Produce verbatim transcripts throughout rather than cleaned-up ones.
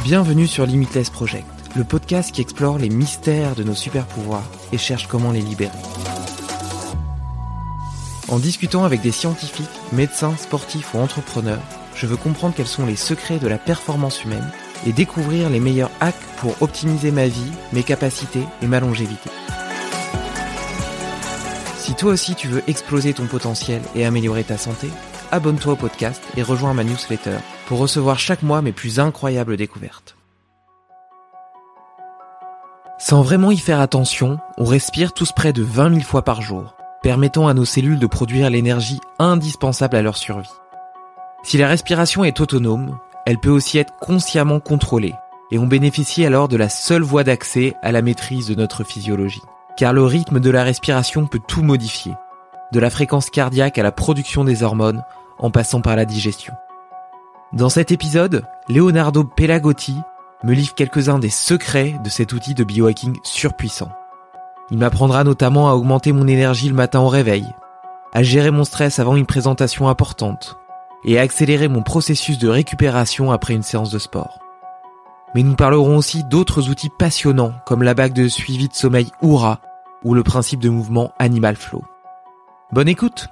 Bienvenue sur Limitless Project, le podcast qui explore les mystères de nos super-pouvoirs et cherche comment les libérer. En discutant avec des scientifiques, médecins, sportifs ou entrepreneurs, je veux comprendre quels sont les secrets de la performance humaine et découvrir les meilleurs hacks pour optimiser ma vie, mes capacités et ma longévité. Si toi aussi tu veux exploser ton potentiel et améliorer ta santé, abonne-toi au podcast et rejoins ma newsletter pour recevoir chaque mois mes plus incroyables découvertes. Sans vraiment y faire attention, on respire tous près de vingt mille fois par jour, permettant à nos cellules de produire l'énergie indispensable à leur survie. Si la respiration est autonome, elle peut aussi être consciemment contrôlée, et on bénéficie alors de la seule voie d'accès à la maîtrise de notre physiologie. Car le rythme de la respiration peut tout modifier, de la fréquence cardiaque à la production des hormones, en passant par la digestion. Dans cet épisode, Leonardo Pelagotti me livre quelques-uns des secrets de cet outil de biohacking surpuissant. Il m'apprendra notamment à augmenter mon énergie le matin au réveil, à gérer mon stress avant une présentation importante, et à accélérer mon processus de récupération après une séance de sport. Mais nous parlerons aussi d'autres outils passionnants comme la bague de suivi de sommeil Oura ou le principe de mouvement Animal Flow. Bonne écoute!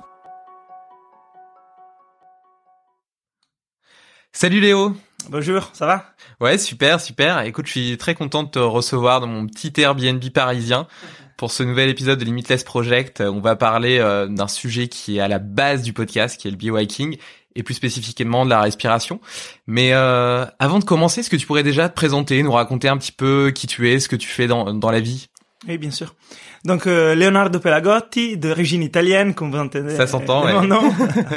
Salut Léo! Bonjour, ça va? Ouais, super, super. Écoute, je suis très content de te recevoir dans mon petit Airbnb parisien. Pour ce nouvel épisode de Limitless Project, on va parler euh, d'un sujet qui est à la base du podcast, qui est le biohacking, et plus spécifiquement de la respiration. Mais euh, avant de commencer, est-ce que tu pourrais déjà te présenter, nous raconter un petit peu qui tu es, ce que tu fais dans, dans la vie? Oui, bien sûr. Donc, euh, Leonardo Pelagotti, d'origine italienne, comme vous entendez. Ça s'entend, euh, ouais. Non.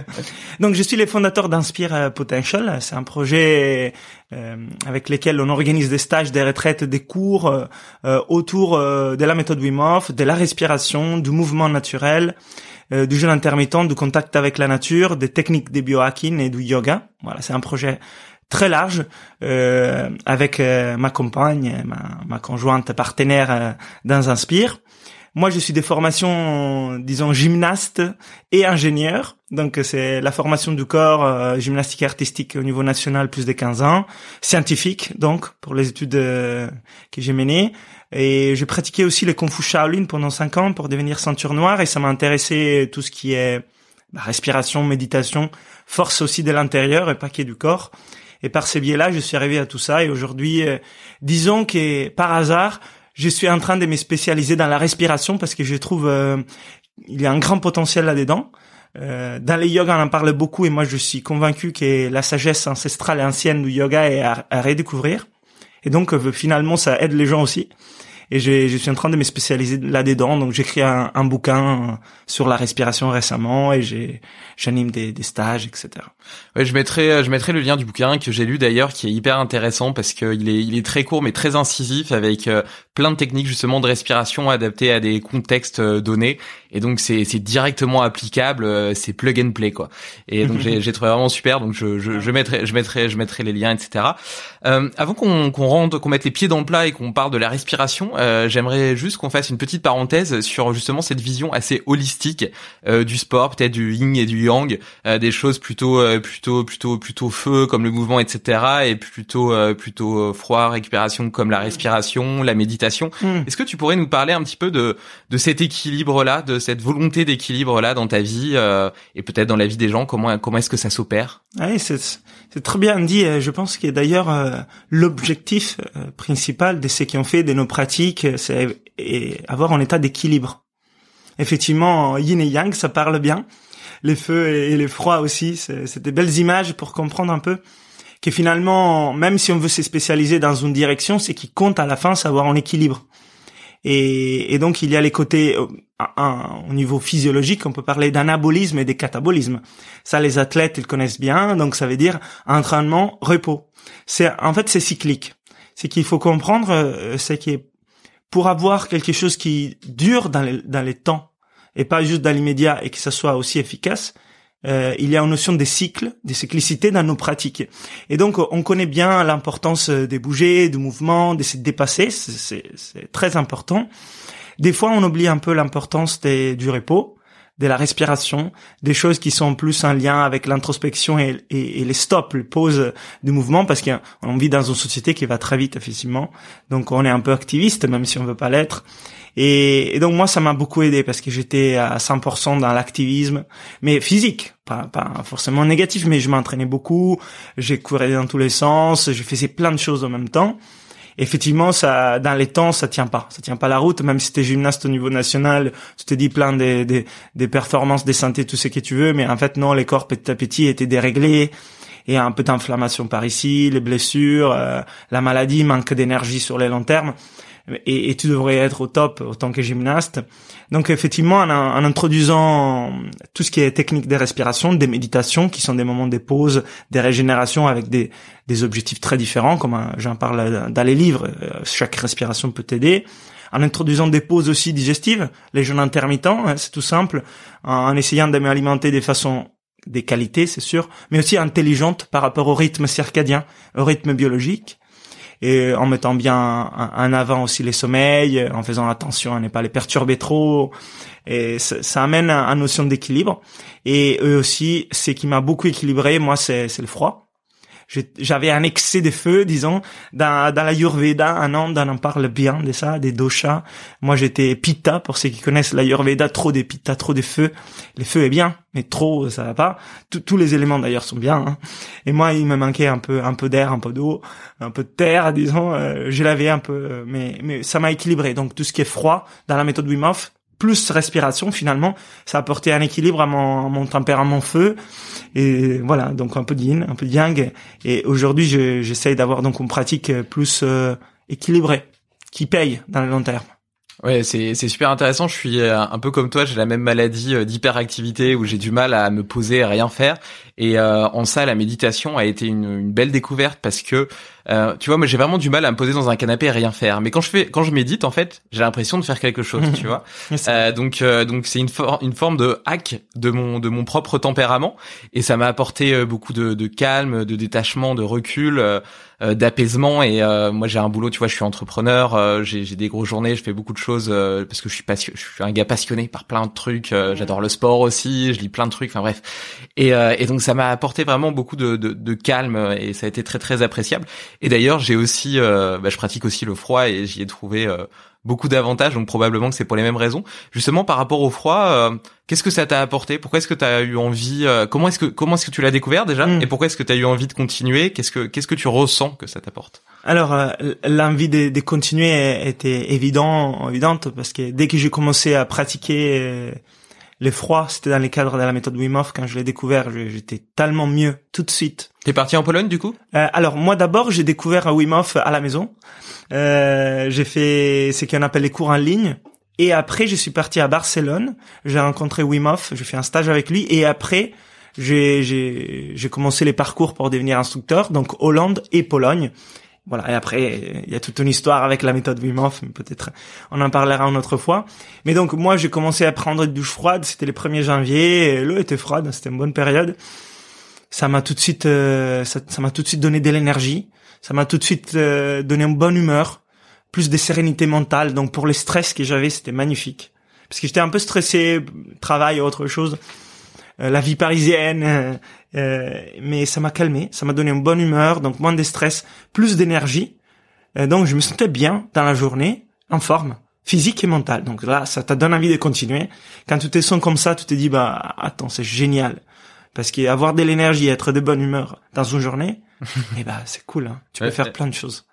Donc, je suis le fondateur d'Inspire Potential. C'est un projet euh, avec lequel on organise des stages, des retraites, des cours euh, autour euh, de la méthode Wim Hof, de la respiration, du mouvement naturel, euh, du jeûne intermittent, du contact avec la nature, des techniques de biohacking et du yoga. Voilà, c'est un projet très large euh, avec euh, ma compagne, ma, ma conjointe partenaire euh, dans Inspire. Moi, je suis de formation, disons, gymnaste et ingénieur. Donc, c'est la formation du corps, euh, gymnastique artistique au niveau national, plus de quinze ans. Scientifique, donc, pour les études euh, que j'ai menées. Et j'ai pratiqué aussi le Kung Fu Shaolin pendant cinq ans pour devenir ceinture noire. Et ça m'a intéressé tout ce qui est bah, respiration, méditation, force aussi de l'intérieur et pas que du corps. Et par ces biais-là, je suis arrivé à tout ça. Et aujourd'hui, euh, disons que par hasard, je suis en train de me spécialiser dans la respiration parce que je trouve euh, il y a un grand potentiel là-dedans. Euh, dans les yoga, on en parle beaucoup et moi, je suis convaincu que la sagesse ancestrale et ancienne du yoga est à, à redécouvrir. Et donc, euh, finalement, ça aide les gens aussi. Et je, je suis en train de me spécialiser là-dedans. Donc, j'ai écrit un, un bouquin sur la respiration récemment et j'ai, j'anime des, des stages, et cetera. Ouais, je mettrai, je mettrai le lien du bouquin que j'ai lu d'ailleurs, qui est hyper intéressant parce que il est, il est très court mais très incisif avec euh, plein de techniques justement de respiration adaptées à des contextes euh, donnés. Et donc c'est, c'est directement applicable, euh, c'est plug and play quoi. Et donc j'ai, j'ai trouvé vraiment super. Donc je, je, je mettrai, je mettrai, je mettrai les liens, et cetera. Euh, avant qu'on, qu'on rentre, qu'on mette les pieds dans le plat et qu'on parle de la respiration, euh, j'aimerais juste qu'on fasse une petite parenthèse sur justement cette vision assez holistique euh, du sport, peut-être du yin et du yang, euh, des choses plutôt, euh, plutôt, plutôt, plutôt feu comme le mouvement, et cetera. Et plutôt, euh, plutôt froid, récupération comme la respiration, la méditation. Mm. Est-ce que tu pourrais nous parler un petit peu de de cet équilibre-là, de cette volonté d'équilibre-là dans ta vie euh, et peut-être dans la vie des gens? Comment comment est-ce que ça s'opère? Oui, c'est c'est très bien dit. Je pense que d'ailleurs euh, l'objectif euh, principal de ce qu'on fait, de nos pratiques, c'est et avoir un état d'équilibre. Effectivement, yin et yang, ça parle bien. Les feux et les froids aussi, c'est, c'est des belles images pour comprendre un peu que finalement, même si on veut se spécialiser dans une direction, c'est qui compte à la fin, c'est avoir un équilibre. Et, et donc, il y a les côtés, un, au niveau physiologique, on peut parler d'anabolisme et de catabolisme. Ça, les athlètes, ils connaissent bien. Donc, ça veut dire entraînement, repos. C'est, en fait, c'est cyclique. C'est qu'il faut comprendre, c'est que pour avoir quelque chose qui dure dans les, dans les temps et pas juste dans l'immédiat et que ça soit aussi efficace, euh, il y a une notion de cycle, de cyclicité dans nos pratiques. Et donc, on connaît bien l'importance de bouger, du mouvement, de se dépasser. C'est, c'est, c'est très important. Des fois, on oublie un peu l'importance des, du repos. de la respiration, des choses qui sont plus en lien avec l'introspection et, et, et les stops, les pauses du mouvement, parce qu'on vit dans une société qui va très vite, effectivement. Donc, on est un peu activiste, même si on veut pas l'être. Et, et donc, moi, ça m'a beaucoup aidé parce que j'étais à cent pour cent dans l'activisme, mais physique, pas, pas forcément négatif, mais je m'entraînais beaucoup, j'ai couru dans tous les sens, je faisais plein de choses en même temps. Effectivement, ça, dans les temps, ça tient pas. Ça tient pas la route. Même si t'es gymnaste au niveau national, tu te dis plein des, des, des performances, des santé, tout ce que tu veux. Mais en fait, non, les corps petit à petit étaient déréglés. Et un peu d'inflammation par ici, les blessures, euh, la maladie, manque d'énergie sur les longs termes. Et, et tu devrais être au top autant que gymnaste. Donc effectivement, en, en introduisant tout ce qui est technique de respiration, des méditations qui sont des moments de pause, des régénérations avec des, des objectifs très différents, comme euh, j'en parle dans les livres, euh, chaque respiration peut t'aider. En introduisant des pauses aussi digestives, les jeûnes intermittents, hein, c'est tout simple, en, en essayant de m'alimenter de façon des qualités, c'est sûr, mais aussi intelligente par rapport au rythme circadien, au rythme biologique. Et en mettant bien en avant aussi les sommeils, en faisant attention à ne pas les perturber trop. Et ça, ça amène à une notion d'équilibre. Et eux aussi, ce qui m'a beaucoup équilibré, moi, c'est, c'est le froid. J'avais un excès de feu, disons, dans, dans la Ayurveda, un an, on en parle bien de ça, des doshas. Moi, j'étais pitta, pour ceux qui connaissent l'Ayurveda, trop de pitta, trop de feu. Le feu est bien, mais trop, ça va pas. Tous, tous les éléments, d'ailleurs, sont bien, hein. Et moi, il me manquait un peu, un peu d'air, un peu d'eau, un peu de terre, disons. Euh, je l'avais un peu, mais, mais ça m'a équilibré. Donc, tout ce qui est froid, dans la méthode Wim Hof, plus respiration, finalement, ça a apporté un équilibre à mon, à mon tempérament feu. Et voilà, donc un peu de yin, un peu de yang. Et aujourd'hui, je, j'essaye d'avoir donc une pratique plus euh, équilibrée, qui paye dans le long terme. Ouais, c'est c'est super intéressant. Je suis un peu comme toi, j'ai la même maladie d'hyperactivité où j'ai du mal à me poser et à rien faire. Et euh, en ça, la méditation a été une, une belle découverte parce que euh, tu vois, moi j'ai vraiment du mal à me poser dans un canapé et rien faire. Mais quand je fais, quand je médite, en fait, j'ai l'impression de faire quelque chose, tu vois. Euh, donc euh, donc c'est une for- une forme de hack de mon de mon propre tempérament et ça m'a apporté euh, beaucoup de, de calme, de détachement, de recul. Euh, Euh, d'apaisement et euh, moi j'ai un boulot, tu vois, je suis entrepreneur, euh, j'ai j'ai des grosses journées, je fais beaucoup de choses euh, parce que je suis passionné, je suis un gars passionné par plein de trucs, euh, j'adore le sport aussi, je lis plein de trucs, enfin bref. Et euh, et donc ça m'a apporté vraiment beaucoup de de de calme et ça a été très très appréciable. Et d'ailleurs, j'ai aussi euh, bah, je pratique aussi le froid et j'y ai trouvé euh, beaucoup d'avantages, donc probablement que c'est pour les mêmes raisons. Justement, par rapport au froid, euh, qu'est-ce que ça t'a apporté? Pourquoi est-ce que tu as eu envie euh, Comment est-ce que comment est-ce que tu l'as découvert déjà? mmh. Et pourquoi est-ce que tu as eu envie de continuer? Qu'est-ce que qu'est-ce que tu ressens que ça t'apporte? Alors, euh, l'envie de, de continuer était évident, évidente parce que dès que j'ai commencé à pratiquer euh, le froid, c'était dans le cadre de la méthode Wim Hof. Quand je l'ai découvert, j'étais tellement mieux tout de suite. T'es parti en Pologne du coup? euh, Alors moi d'abord, j'ai découvert Wim Hof à la maison. Euh, j'ai fait ce qu'on appelle les cours en ligne. Et après, je suis parti à Barcelone. J'ai rencontré Wim Hof. J'ai fait un stage avec lui. Et après, j'ai, j'ai, j'ai commencé les parcours pour devenir instructeur. Donc, Hollande et Pologne. Voilà. Et après, il y a toute une histoire avec la méthode Wim Hof. Mais peut-être, on en parlera une autre fois. Mais donc, moi, j'ai commencé à prendre une douche froide. C'était le premier janvier. L'eau était froide. C'était une bonne période. Ça m'a tout de suite, euh, ça, ça m'a tout de suite donné de l'énergie. Ça m'a tout de suite euh, donné une bonne humeur, plus de sérénité mentale. Donc pour les stress que j'avais, c'était magnifique. Parce que j'étais un peu stressé, travail ou autre chose, euh, la vie parisienne. Euh, euh, mais ça m'a calmé, ça m'a donné une bonne humeur, donc moins de stress, plus d'énergie. Euh, donc je me sentais bien dans la journée, en forme, physique et mentale. Donc là, ça te donne envie de continuer. Quand tu te sens comme ça, tu te dis, bah attends, c'est génial. Parce qu'avoir de l'énergie, être de bonne humeur dans une journée, eh ben c'est cool, hein. Tu peux ouais, faire ouais. plein de choses.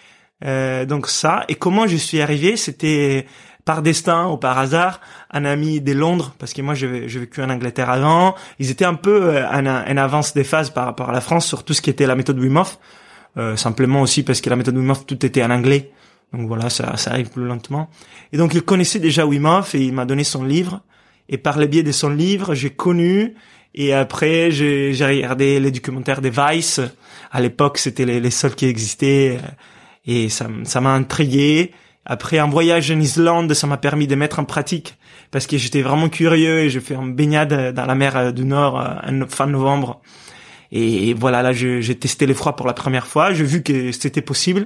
Euh, donc ça, et comment je suis arrivé, c'était par destin ou par hasard, un ami de Londres, parce que moi j'ai, j'ai vécu en Angleterre avant, ils étaient un peu en, en avance des phases par rapport à la France sur tout ce qui était la méthode Wim Hof, euh, simplement aussi parce que la méthode Wim Hof, tout était en anglais, donc voilà, ça, ça arrive plus lentement. Et donc il connaissait déjà Wim Hof et il m'a donné son livre, et par le biais de son livre, j'ai connu. Et après, j'ai, j'ai regardé les documentaires des Vice. À l'époque, c'était les, les seuls qui existaient. Et ça, ça m'a intrigué. Après, un voyage en Islande, ça m'a permis de mettre en pratique. Parce que j'étais vraiment curieux et j'ai fait une baignade dans la mer du Nord en fin novembre. Et voilà, là, je, j'ai testé le froid pour la première fois. J'ai vu que c'était possible.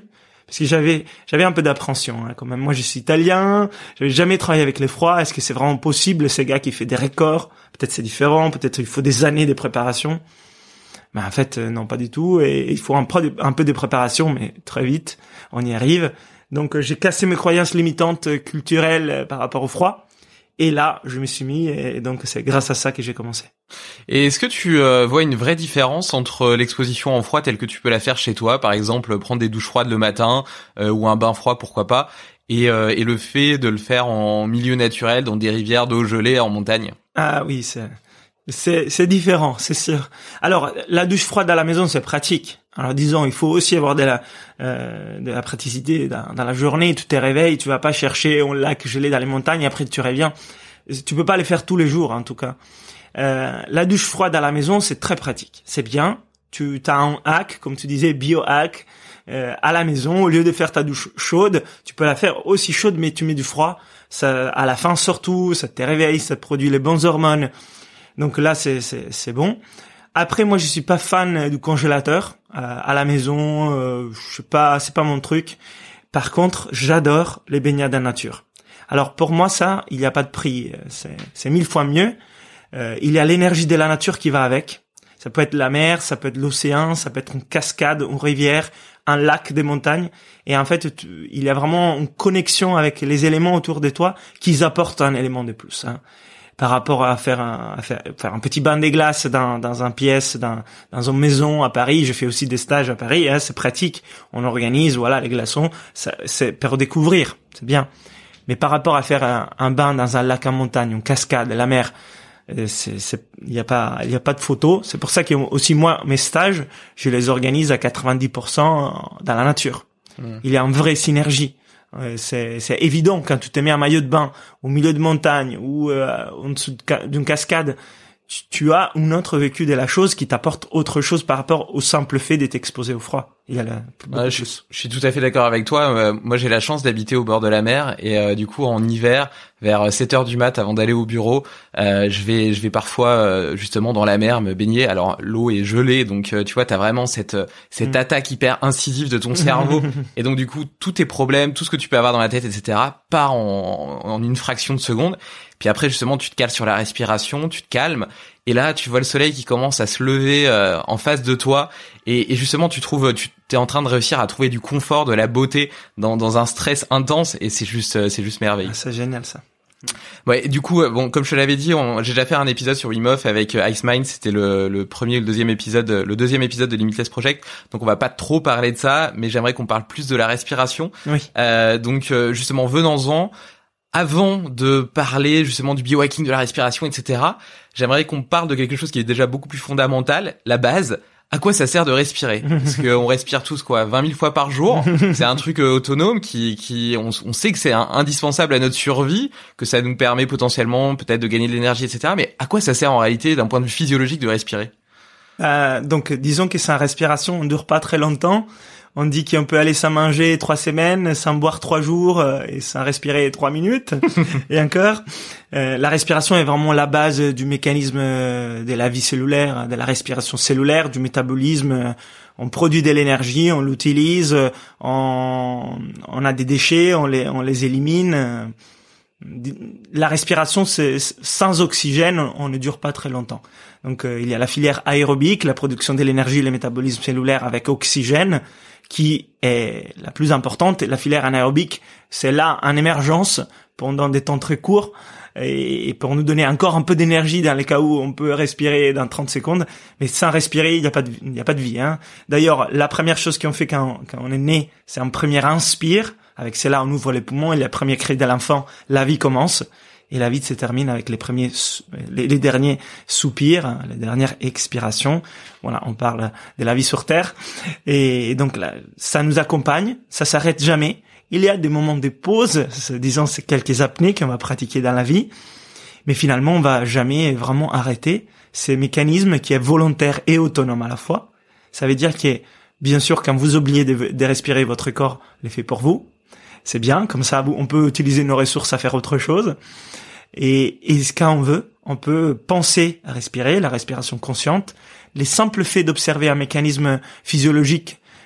Parce que j'avais j'avais un peu d'appréhension, hein, quand même. Moi, je suis italien, j'avais jamais travaillé avec les froids. Est-ce que c'est vraiment possible, ce gars qui fait des records? Peut-être c'est différent, peut-être il faut des années de préparation. Mais en fait, euh, non, pas du tout. Et il faut un, un peu de préparation, mais très vite, on y arrive. Donc, euh, j'ai cassé mes croyances limitantes euh, culturelles euh, par rapport au froid. Et là, je me suis mis, et donc c'est grâce à ça que j'ai commencé. Et est-ce que tu euh, vois une vraie différence entre l'exposition en froid telle que tu peux la faire chez toi, par exemple prendre des douches froides le matin euh, ou un bain froid, pourquoi pas, et, euh, et le fait de le faire en milieu naturel, dans des rivières d'eau gelée en montagne? Ah oui, c'est c'est c'est différent, c'est sûr. Alors, la douche froide à la maison, c'est pratique. Alors disons, il faut aussi avoir de la euh, de la praticité dans, dans la journée. Tu te réveilles, tu vas pas chercher un lac gelé dans les montagnes et après tu reviens. Tu peux pas les faire tous les jours, en tout cas. Euh, la douche froide à la maison, c'est très pratique. C'est bien. Tu as un hack, comme tu disais, bio-hack, euh, à la maison. Au lieu de faire ta douche chaude, tu peux la faire aussi chaude, mais tu mets du froid. Ça, à la fin surtout, ça te réveille, ça te produit les bonnes hormones. Donc là, c'est c'est c'est bon. Après, moi, je suis pas fan du congélateur euh, à la maison. Euh, je sais pas, c'est pas mon truc. Par contre, j'adore les baignades en nature. Alors pour moi, ça, il n'y a pas de prix. C'est c'est mille fois mieux. Euh, il y a l'énergie de la nature qui va avec. Ça peut être la mer, ça peut être l'océan, ça peut être une cascade, une rivière, un lac, des montagnes. Et en fait, tu, il y a vraiment une connexion avec les éléments autour de toi qui apportent un élément de plus. Hein. Par rapport à faire un, à faire, faire un petit bain des glaces dans, dans un pièce, dans, dans une maison à Paris. Je fais aussi des stages à Paris, hein, c'est pratique. On organise, voilà, les glaçons, ça, c'est pour découvrir, c'est bien. Mais par rapport à faire un, un bain dans un lac en montagne, une cascade, la mer, c'est, c'est, il y a pas, il y a pas de photo. C'est pour ça que aussi moi, mes stages, je les organise à quatre-vingt-dix pour cent dans la nature. Mmh. Il y a une vraie synergie. C'est, c'est évident quand tu te mets un maillot de bain au milieu de montagne ou euh, en dessous d'une cascade, tu, tu as un autre vécu de la chose qui t'apporte autre chose par rapport au simple fait d'être exposé au froid. Il y a la, ouais, je, je suis tout à fait d'accord avec toi. Euh, moi, j'ai la chance d'habiter au bord de la mer et euh, du coup, en hiver, vers sept heures du mat, avant d'aller au bureau, euh, je vais, je vais parfois euh, justement dans la mer me baigner. Alors, l'eau est gelée, donc euh, tu vois, t'as vraiment cette cette mmh. attaque hyper incisive de ton cerveau et donc du coup, tous tes problèmes, tout ce que tu peux avoir dans la tête, et cetera, part en, en une fraction de seconde. Puis après, justement, tu te cales sur la respiration, tu te calmes. Et là, tu vois le soleil qui commence à se lever euh, en face de toi. Et, et justement, tu trouves, tu t'es en train de réussir à trouver du confort, de la beauté dans, dans un stress intense. Et c'est juste, c'est juste merveilleux. Ah, c'est génial, ça. Ouais, du coup, bon, comme je te l'avais dit, on, j'ai déjà fait un épisode sur Wim Hof avec euh, Ice Mind. C'était le, le premier, le deuxième épisode, le deuxième épisode de Limitless Project. Donc, on va pas trop parler de ça, mais j'aimerais qu'on parle plus de la respiration. Oui. Euh, donc, euh, justement, venons-en. Avant de parler justement du biohacking, de la respiration, et cetera, j'aimerais qu'on parle de quelque chose qui est déjà beaucoup plus fondamental, la base. À quoi ça sert de respirer? Parce qu'on respire tous quoi, vingt mille fois par jour. C'est un truc euh, autonome qui, qui, on, on sait que c'est un, indispensable à notre survie, que ça nous permet potentiellement peut-être de gagner de l'énergie, et cetera. Mais à quoi ça sert en réalité d'un point de vue physiologique de respirer? Euh, donc, disons que sa respiration ne dure pas très longtemps. On dit qu'on peut aller sans manger trois semaines, sans boire trois jours euh, et sans respirer trois minutes. Et encore, euh, la respiration est vraiment la base du mécanisme de la vie cellulaire, de la respiration cellulaire, du métabolisme. On produit de l'énergie, on l'utilise, on, on a des déchets, on les, on les élimine. La respiration, c'est, sans oxygène, on ne dure pas très longtemps. Donc, euh, il y a la filière aérobique, la production de l'énergie et le métabolisme cellulaire avec oxygène, qui est la plus importante. La filière anaérobique, c'est là en émergence pendant des temps très courts et pour nous donner encore un peu d'énergie dans les cas où on peut respirer dans trente secondes. Mais sans respirer, il n'y a pas de, il n'y a pas de vie. Hein. D'ailleurs, la première chose qu'on fait quand, quand on est né, c'est un premier inspire. Avec cela, on ouvre les poumons et le premier cri de l'enfant, la vie commence. Et la vie se termine avec les premiers, les, les derniers soupirs, hein, les dernières expirations. Voilà, on parle de la vie sur Terre. Et donc, là, ça nous accompagne, ça s'arrête jamais. Il y a des moments de pause, disons, c'est quelques apnées qu'on va pratiquer dans la vie. Mais finalement, on va jamais vraiment arrêter ces mécanismes qui est volontaire et autonome à la fois. Ça veut dire que, bien sûr, quand vous oubliez de, de respirer, votre corps le fait pour vous. C'est bien, comme ça, on peut utiliser nos ressources à faire autre chose. Et, et quand on veut, on peut penser à respirer, la respiration consciente. Les simples faits d'observer un mécanisme physiologique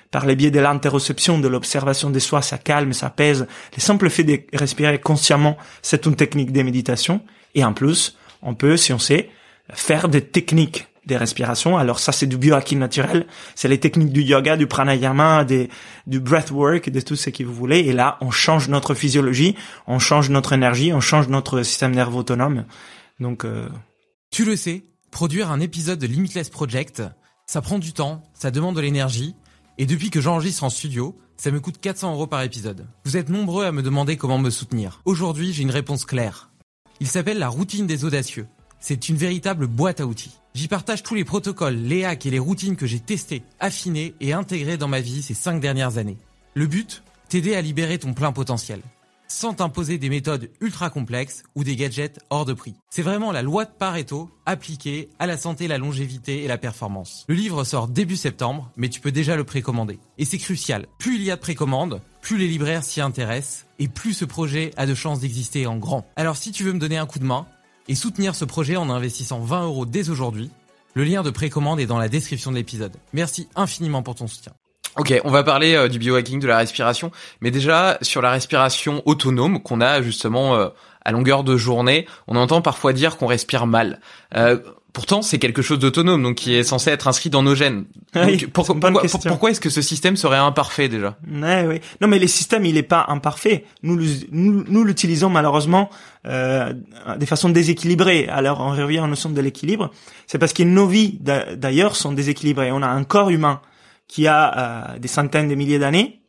par le biais de l'interoception, de l'observation de soi, ça calme, ça apaise. Le simple fait de respirer consciemment, c'est une technique de méditation. Et en plus, on peut, si on sait, faire des techniques de respiration. Alors ça, c'est du biohacking naturel. C'est les techniques du yoga, du pranayama, des, du breathwork, de tout ce que vous voulez. Et là, on change notre physiologie, on change notre énergie, on change notre système nerveux autonome. Donc, euh... tu le sais, produire un épisode de Limitless Project, ça prend du temps, ça demande de l'énergie. Et depuis que j'enregistre en studio, ça me coûte quatre cents euros par épisode. Vous êtes nombreux à me demander comment me soutenir. Aujourd'hui, j'ai une réponse claire. Il s'appelle la routine des audacieux. C'est une véritable boîte à outils. J'y partage tous les protocoles, les hacks et les routines que j'ai testés, affinés et intégrés dans ma vie ces cinq dernières années. Le but, t'aider à libérer ton plein potentiel, sans t'imposer des méthodes ultra complexes ou des gadgets hors de prix. C'est vraiment la loi de Pareto appliquée à la santé, la longévité et la performance. Le livre sort début septembre, mais tu peux déjà le précommander. Et c'est crucial. Plus il y a de précommandes, plus les libraires s'y intéressent et plus ce projet a de chances d'exister en grand. Alors si tu veux me donner un coup de main et soutenir ce projet en investissant vingt euros dès aujourd'hui, le lien de précommande est dans la description de l'épisode. Merci infiniment pour ton soutien. Ok, on va parler euh, du biohacking, de la respiration, mais déjà sur la respiration autonome qu'on a justement euh, à longueur de journée, on entend parfois dire qu'on respire mal. Euh, pourtant, c'est quelque chose d'autonome, donc qui est censé être inscrit dans nos gènes. Oui, donc, pour, pourquoi, pour, pourquoi est-ce que ce système serait imparfait déjà ? Ouais, oui. Non, mais le système, il est pas imparfait. Nous, nous, nous l'utilisons malheureusement euh, de façon déséquilibrée. Alors, on revient à la notion de l'équilibre. C'est parce que nos vies, d'ailleurs, sont déséquilibrées. On a un corps humain qui a euh, des centaines de milliers d'années,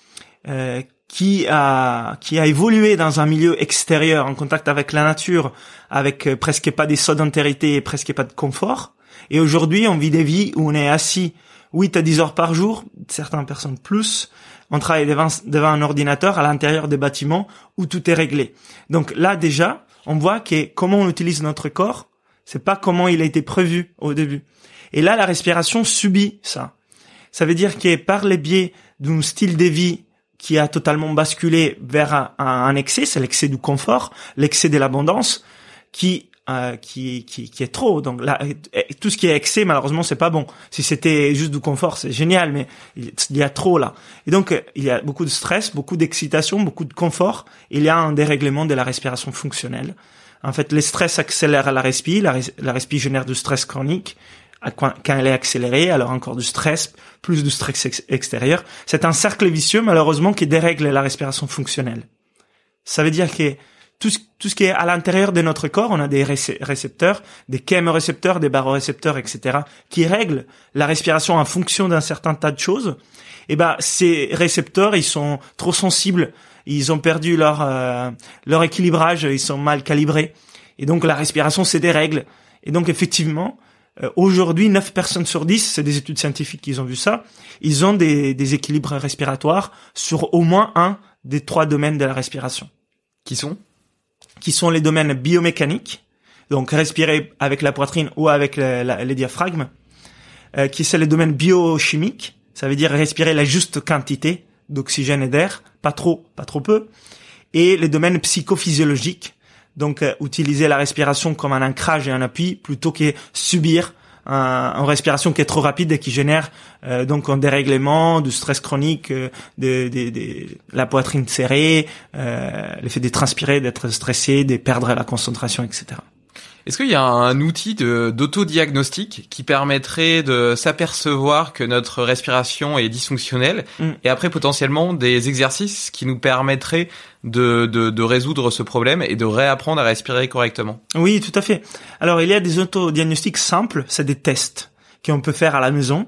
euh, qui a qui a évolué dans un milieu extérieur, en contact avec la nature, avec euh, presque pas de sédentarité et presque pas de confort. Et aujourd'hui, on vit des vies où on est assis huit à dix heures par jour, certaines personnes plus. On travaille devant, devant un ordinateur à l'intérieur des bâtiments où tout est réglé. Donc là, déjà, on voit que comment on utilise notre corps, c'est pas comment il a été prévu au début. Et là, la respiration subit ça. Ça veut dire que par le biais d'un style de vie qui a totalement basculé vers un, un excès, c'est l'excès du confort, l'excès de l'abondance, qui euh, qui, qui qui est trop. Donc là, tout ce qui est excès, malheureusement, c'est pas bon. Si c'était juste du confort, c'est génial, mais il y a trop là. Et donc il y a beaucoup de stress, beaucoup d'excitation, beaucoup de confort. Il y a un dérèglement de la respiration fonctionnelle. En fait, le stress accélère la respi, la, res, la respi génère du stress chronique. Quand elle est accélérée, alors encore du stress, plus de stress ex- extérieur. C'est un cercle vicieux, malheureusement, qui dérègle la respiration fonctionnelle. Ça veut dire que tout ce, tout ce qui est à l'intérieur de notre corps, on a des réce- récepteurs, des chémorécepteurs, des barorécepteurs, et cetera, qui règlent la respiration en fonction d'un certain tas de choses. Et ben, ces récepteurs, ils sont trop sensibles, ils ont perdu leur euh, leur équilibrage, ils sont mal calibrés, et donc la respiration se dérègle. Et donc effectivement, Euh, aujourd'hui, neuf personnes sur dix, c'est des études scientifiques qui ont vu ça, ils ont des, des équilibres respiratoires sur au moins un des trois domaines de la respiration. Qui sont ? Qui sont les domaines biomécaniques, donc respirer avec la poitrine ou avec le, la, les diaphragmes, euh, qui sont les domaines biochimiques, ça veut dire respirer la juste quantité d'oxygène et d'air, pas trop, pas trop peu, et les domaines psychophysiologiques, donc euh, utiliser la respiration comme un ancrage et un appui plutôt que subir un, une respiration qui est trop rapide et qui génère euh, donc un dérèglement, du stress chronique, euh, de, de, de la poitrine serrée, euh, le fait de transpirer, d'être stressé, de perdre la concentration, et cetera. Est-ce qu'il y a un outil de, d'autodiagnostic qui permettrait de s'apercevoir que notre respiration est dysfonctionnelle mm. et après potentiellement des exercices qui nous permettraient de, de, de résoudre ce problème et de réapprendre à respirer correctement ? Oui, tout à fait. Alors, il y a des autodiagnostics simples, c'est des tests qu'on peut faire à la maison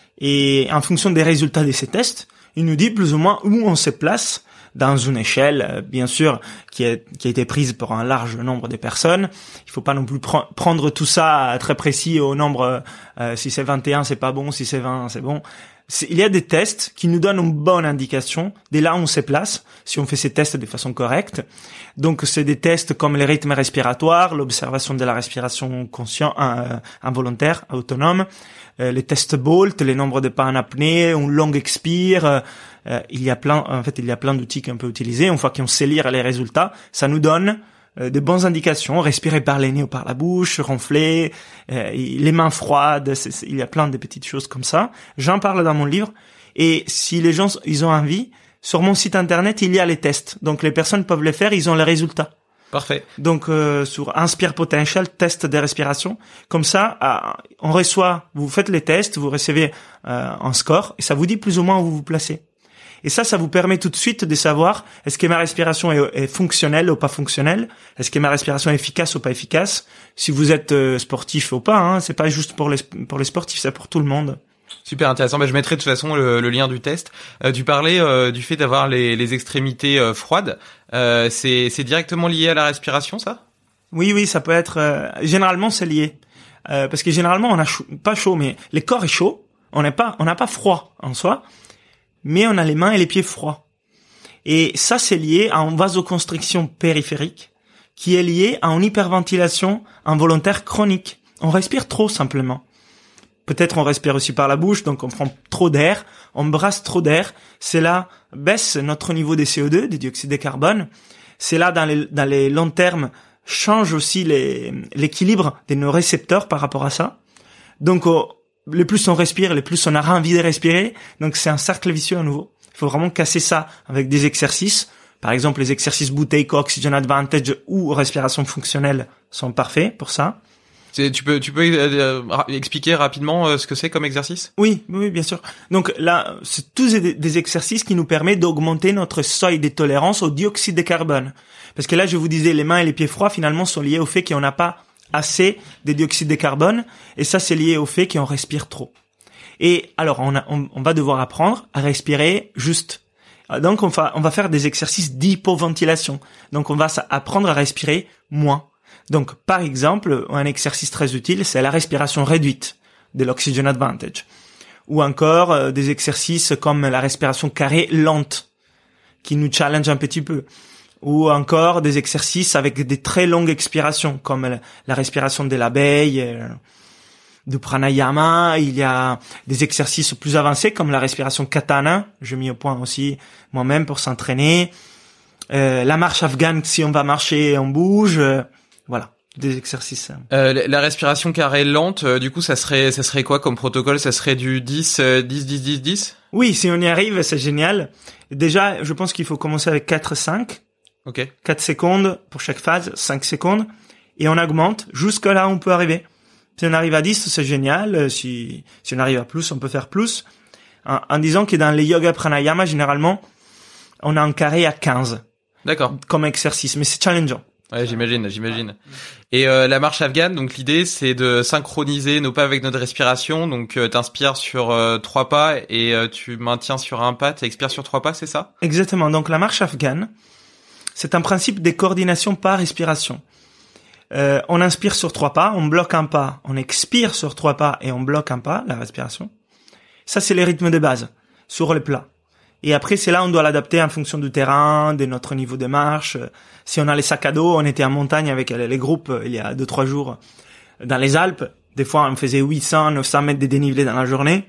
et en fonction des résultats de ces tests, il nous dit plus ou moins où on se place dans une échelle, bien sûr, qui, est, qui a été prise pour un large nombre de personnes. Il faut pas non plus pre- prendre tout ça très précis au nombre, euh, si c'est vingt et un, c'est pas bon, si c'est vingt, c'est bon. C'est, il y a des tests qui nous donnent une bonne indication dès là où on se place, si on fait ces tests de façon correcte. Donc, c'est des tests comme les rythmes respiratoires, l'observation de la respiration conscient, euh, involontaire, autonome, euh, les tests Bolt, les nombres de pas en apnée, une longue expire. Euh, euh, il y a plein, en fait, il y a plein d'outils qu'on peut utiliser. Une fois qu'on sait lire les résultats, ça nous donne euh, des bonnes indications, respirer par les nez ou par la bouche, ronfler, euh, les mains froides, c'est, c'est, il y a plein de petites choses comme ça. J'en parle dans mon livre, et si les gens ils ont envie, sur mon site internet il y a les tests, donc les personnes peuvent les faire, ils ont les résultats. Parfait. Donc euh, sur Inspire Potential, test des respirations, comme ça euh, on reçoit, vous faites les tests, vous recevez euh, un score et ça vous dit plus ou moins où vous vous placez. Et ça, ça vous permet tout de suite de savoir est-ce que ma respiration est, est fonctionnelle ou pas fonctionnelle, est-ce que ma respiration est efficace ou pas efficace. Si vous êtes euh, sportif ou pas, hein, c'est pas juste pour les pour les sportifs, c'est pour tout le monde. Super intéressant. Bah, je mettrai de toute façon le, le lien du test. Euh, tu parlais euh, du fait d'avoir les, les extrémités euh, froides. Euh, c'est, c'est directement lié à la respiration, ça ? Oui, oui, ça peut être. Euh, généralement, c'est lié euh, parce que généralement, on a chaud, pas chaud, mais le corps est chaud. On n'est pas, on n'a pas froid en soi, mais on a les mains et les pieds froids. Et ça, c'est lié à une vasoconstriction périphérique qui est liée à une hyperventilation involontaire chronique. On respire trop simplement. Peut-être on respire aussi par la bouche, donc on prend trop d'air, on brasse trop d'air. Cela baisse notre niveau de C O deux, de dioxyde de carbone. Cela, dans les, dans les longs termes, change aussi les, l'équilibre de nos récepteurs par rapport à ça. Donc, oh, le plus on respire, le plus on aura envie de respirer. Donc, c'est un cercle vicieux à nouveau. Il faut vraiment casser ça avec des exercices. Par exemple, les exercices Buteyko, Oxygen Advantage ou respiration fonctionnelle sont parfaits pour ça. C'est, tu peux, tu peux euh, expliquer rapidement euh, ce que c'est comme exercice ? Oui, oui, bien sûr. Donc là, c'est tous des, des exercices qui nous permettent d'augmenter notre seuil de tolérance au dioxyde de carbone. Parce que là, je vous disais, les mains et les pieds froids, finalement, sont liés au fait qu'on n'a pas assez de dioxyde de carbone. Et ça, c'est lié au fait qu'on respire trop. Et alors, on, a, on, on va devoir apprendre à respirer juste. Donc, on va, on va faire des exercices d'hypoventilation. Donc, on va apprendre à respirer moins. Donc, par exemple, un exercice très utile, c'est la respiration réduite de l'Oxygen Advantage. Ou encore euh, des exercices comme la respiration carrée lente, qui nous challenge un petit peu. Ou encore des exercices avec des très longues expirations, comme la, la respiration de l'abeille, euh, du pranayama. Il y a des exercices plus avancés, comme la respiration katana. J'ai mis au point aussi moi-même pour s'entraîner. Euh, la marche afghane, si on va marcher, on bouge. Euh, Voilà, des exercices. Euh, la respiration carrée lente, euh, du coup, ça serait, ça serait quoi comme protocole ? Ça serait du dix, dix, dix, dix, dix ? Oui, si on y arrive, c'est génial. Déjà, je pense qu'il faut commencer avec quatre cinq. Ok. quatre secondes pour chaque phase, cinq secondes. Et on augmente jusqu'à là où on peut arriver. Si on arrive à dix, c'est génial. Si, si on arrive à plus, on peut faire plus. En, en disant que dans les yoga pranayama, généralement, on a un carré à quinze. D'accord. Comme exercice, mais c'est challengeant. Ouais, j'imagine, j'imagine. Et euh, la marche afghane, donc l'idée c'est de synchroniser nos pas avec notre respiration. Donc euh, t'inspires sur euh, trois pas et euh, tu maintiens sur un pas, t'expires sur trois pas, c'est ça ? Exactement. Donc la marche afghane, c'est un principe de coordination par respiration. Euh, on inspire sur trois pas, on bloque un pas, on expire sur trois pas et on bloque un pas, la respiration. Ça c'est les rythmes de base sur le plat. Et après, c'est là on doit l'adapter en fonction du terrain, de notre niveau de marche. Si on a les sacs à dos, on était en montagne avec les groupes il y a deux, trois jours dans les Alpes. Des fois, on faisait huit cents, neuf cents mètres de dénivelé dans la journée.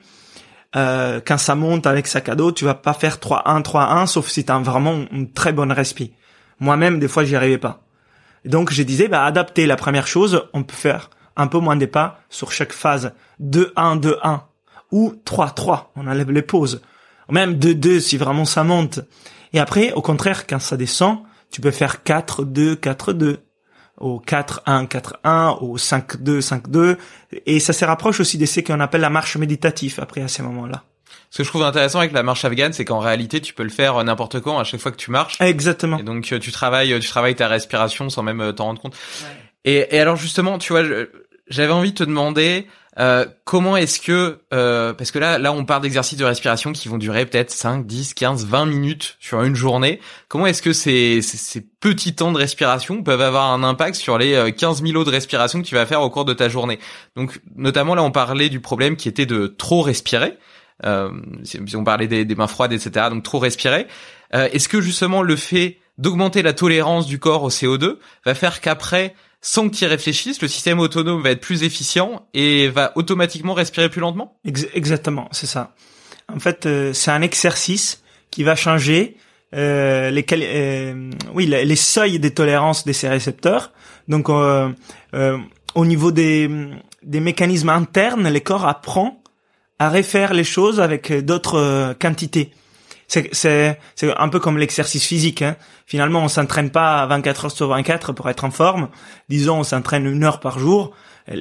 Euh, quand ça monte avec sac à dos, tu vas pas faire trois un, trois un, sauf si t'as vraiment une très bonne respi. Moi-même, des fois, j'y arrivais pas. Donc, je disais, bah, adapter la première chose, on peut faire un peu moins de pas sur chaque phase. deux un, deux un. Ou trois trois. On enlève les pauses. Même deux deux si vraiment ça monte. Et après, au contraire, quand ça descend, tu peux faire quatre deux, quatre deux, au quatre un, quatre un, au cinq deux, cinq deux. Et ça se rapproche aussi de ce qu'on appelle la marche méditative après à ces moments-là. Ce que je trouve intéressant avec la marche afghane, c'est qu'en réalité, tu peux le faire n'importe quand, à chaque fois que tu marches. Exactement. Et donc, tu travailles, tu travailles ta respiration sans même t'en rendre compte. Ouais. Et, et alors justement, tu vois, je, j'avais envie de te demander... Euh, comment est-ce que euh, parce que là là on parle d'exercices de respiration qui vont durer peut-être cinq, dix, quinze, vingt minutes sur une journée. Comment est-ce que ces, ces, ces petits temps de respiration peuvent avoir un impact sur les quinze mille autres de respiration que tu vas faire au cours de ta journée ? Donc notamment là on parlait du problème qui était de trop respirer. Euh, si on parlait des, des mains froides, et cetera. Donc trop respirer. Euh, est-ce que justement le fait d'augmenter la tolérance du corps au C O deux va faire qu'après, sans que tu y réfléchisses, le système autonome va être plus efficient et va automatiquement respirer plus lentement ? Exactement, c'est ça. En fait, euh, c'est un exercice qui va changer euh, les, euh, oui, les, les seuils de tolérance de ces récepteurs. Donc, euh, euh, au niveau des, des mécanismes internes, le corps apprend à refaire les choses avec d'autres euh, quantités. C'est, c'est, c'est un peu comme l'exercice physique. Hein. Finalement, on s'entraîne pas vingt-quatre heures sur vingt-quatre pour être en forme. Disons, on s'entraîne une heure par jour.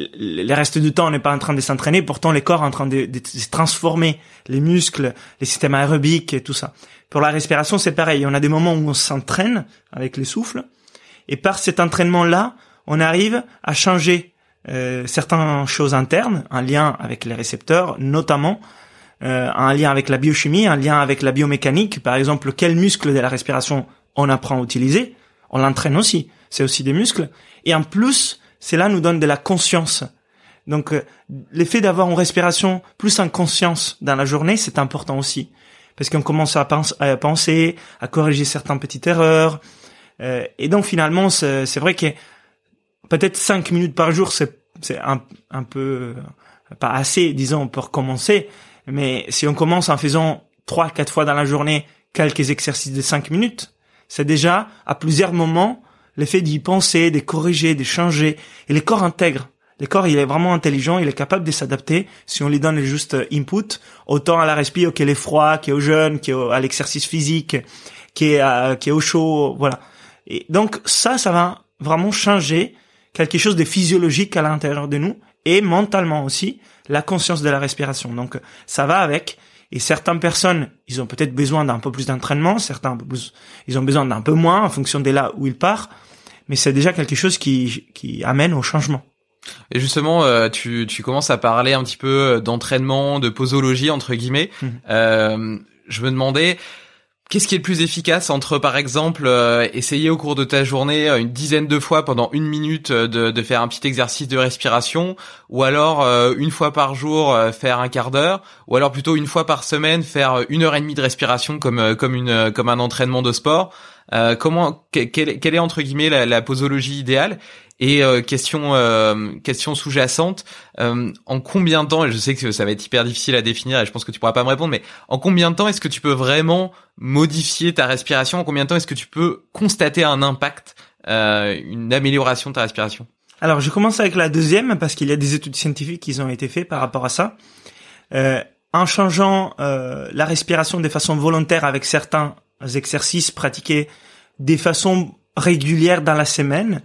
Le reste du temps, on n'est pas en train de s'entraîner. Pourtant, le corps est en train de, de se transformer. Les muscles, les systèmes aérobiques et tout ça. Pour la respiration, c'est pareil. On a des moments où on s'entraîne avec le souffle. Et par cet entraînement-là, on arrive à changer euh, certaines choses internes, en lien avec les récepteurs, notamment euh, un lien avec la biochimie, un lien avec la biomécanique. Par exemple, quel muscle de la respiration on apprend à utiliser, on l'entraîne aussi. C'est aussi des muscles. Et en plus, cela nous donne de la conscience. Donc, euh, l'effet d'avoir une respiration plus en conscience dans la journée, c'est important aussi. Parce qu'on commence à, pense, à penser, à corriger certaines petites erreurs. Euh, et donc, finalement, c'est, c'est vrai que peut-être cinq minutes par jour, c'est, c'est un, un peu pas assez, disons, pour commencer. Mais si on commence en faisant trois, quatre fois dans la journée quelques exercices de cinq minutes, c'est déjà, à plusieurs moments, l'effet d'y penser, de corriger, de changer. Et le corps intègre. Le corps, il est vraiment intelligent, il est capable de s'adapter si on lui donne le juste input, autant à la respiration qu'elle est froid, qu'elle est au jeûne, qu'elle est à l'exercice physique, qu'elle est, à, qu'elle est au chaud, voilà. Et donc, ça, ça va vraiment changer quelque chose de physiologique à l'intérieur de nous et mentalement aussi, la conscience de la respiration. Donc, ça va avec. Et certaines personnes, ils ont peut-être besoin d'un peu plus d'entraînement, certains, ils ont besoin d'un peu moins en fonction de là où ils partent, mais c'est déjà quelque chose qui, qui amène au changement. Et justement, euh, tu, tu commences à parler un petit peu d'entraînement, de posologie, entre guillemets. Mmh. Euh, je me demandais, qu'est-ce qui est le plus efficace entre, par exemple, euh, essayer au cours de ta journée une dizaine de fois pendant une minute de, de faire un petit exercice de respiration, ou alors euh, une fois par jour euh, faire un quart d'heure, ou alors plutôt une fois par semaine faire une heure et demie de respiration comme comme une comme un entraînement de sport. Euh, comment quelle, quelle est entre guillemets la, la posologie idéale? Et euh, question euh, question sous-jacente, euh, en combien de temps, et je sais que ça va être hyper difficile à définir et je pense que tu pourras pas me répondre, mais en combien de temps est-ce que tu peux vraiment modifier ta respiration? En combien de temps est-ce que tu peux constater un impact, euh, une amélioration de ta respiration? Alors, je commence avec la deuxième parce qu'il y a des études scientifiques qui ont été faites par rapport à ça. Euh, en changeant euh, la respiration de façon volontaire avec certains exercices pratiqués de façon régulière dans la semaine,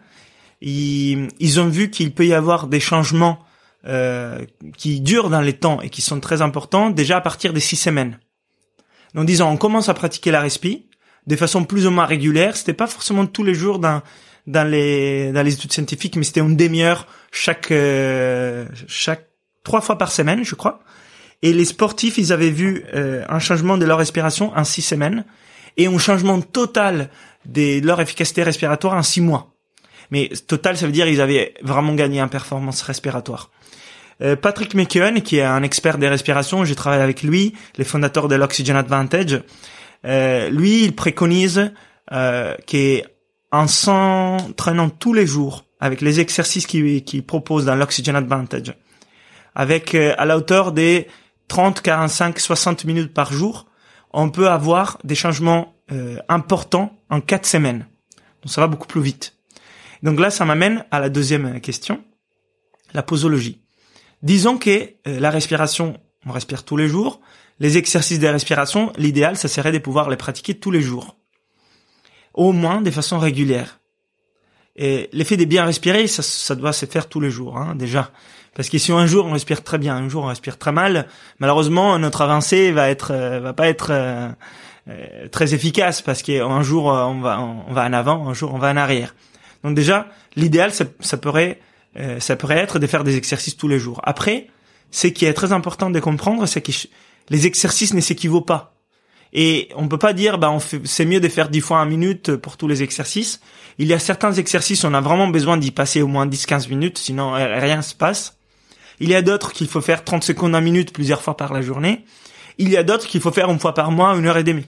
Ils, ils ont vu qu'il peut y avoir des changements euh, qui durent dans le temps et qui sont très importants déjà à partir de six semaines. Donc disons, on commence à pratiquer la respi de façon plus ou moins régulière. C'était pas forcément tous les jours dans dans les dans les études scientifiques, mais c'était une demi-heure chaque euh, chaque trois fois par semaine, je crois. Et les sportifs, ils avaient vu euh, un changement de leur respiration en six semaines et un changement total de leur efficacité respiratoire en six mois. Mais total, ça veut dire qu'ils avaient vraiment gagné en performance respiratoire. Euh, Patrick McKeown, qui est un expert des respirations, j'ai travaillé avec lui, le fondateur de l'Oxygen Advantage. Euh, lui, il préconise euh, qu'en s'entraînant tous les jours avec les exercices qu'il, qu'il propose dans l'Oxygen Advantage, avec euh, à la hauteur des trente, quarante-cinq, soixante minutes par jour, on peut avoir des changements euh, importants en quatre semaines. Donc ça va beaucoup plus vite. Donc là, ça m'amène à la deuxième question, la posologie. Disons que euh, la respiration, on respire tous les jours. Les exercices de respiration, l'idéal, ça serait de pouvoir les pratiquer tous les jours. Au moins de façon régulière. Et l'effet de bien respirer, ça, ça doit se faire tous les jours, hein, déjà. Parce que si un jour on respire très bien, un jour on respire très mal, malheureusement, notre avancée va être, euh, va pas être euh, euh, très efficace parce qu'un jour on va, on va en avant, un jour on va en arrière. Donc déjà, l'idéal, ça, ça pourrait, euh, ça pourrait être de faire des exercices tous les jours. Après, ce qui est très important de comprendre, c'est que les exercices ne s'équivaut pas. Et on peut pas dire, bah, on fait, c'est mieux de faire dix fois une minute pour tous les exercices. Il y a certains exercices, on a vraiment besoin d'y passer au moins dix, quinze minutes, sinon rien se passe. Il y a d'autres qu'il faut faire trente secondes, une minute, plusieurs fois par la journée. Il y a d'autres qu'il faut faire une fois par mois, une heure et demie.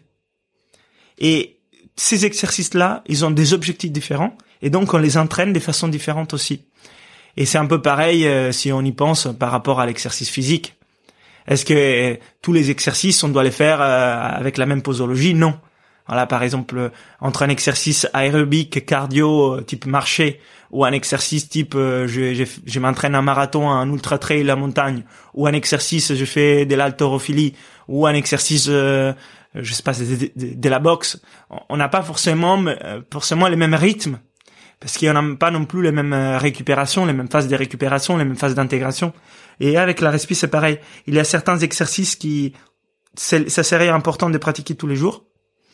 Et ces exercices-là, ils ont des objectifs différents. Et donc, on les entraîne de façon différente aussi. Et c'est un peu pareil euh, si on y pense par rapport à l'exercice physique. Est-ce que euh, tous les exercices, on doit les faire euh, avec la même posologie? Non. Voilà, par exemple, entre un exercice aérobique, cardio, type marché, ou un exercice type, euh, je, je, je m'entraîne un marathon, un ultra trail, la montagne, ou un exercice, je fais de l'haltérophilie, ou un exercice, euh, je sais pas, de, de, de la boxe. On n'a pas forcément, forcément les mêmes rythmes, parce qu'il n'y en a pas non plus les mêmes récupérations, les mêmes phases de récupération, les mêmes phases d'intégration. Et avec la respi, c'est pareil. Il y a certains exercices qui, ça serait important de pratiquer tous les jours,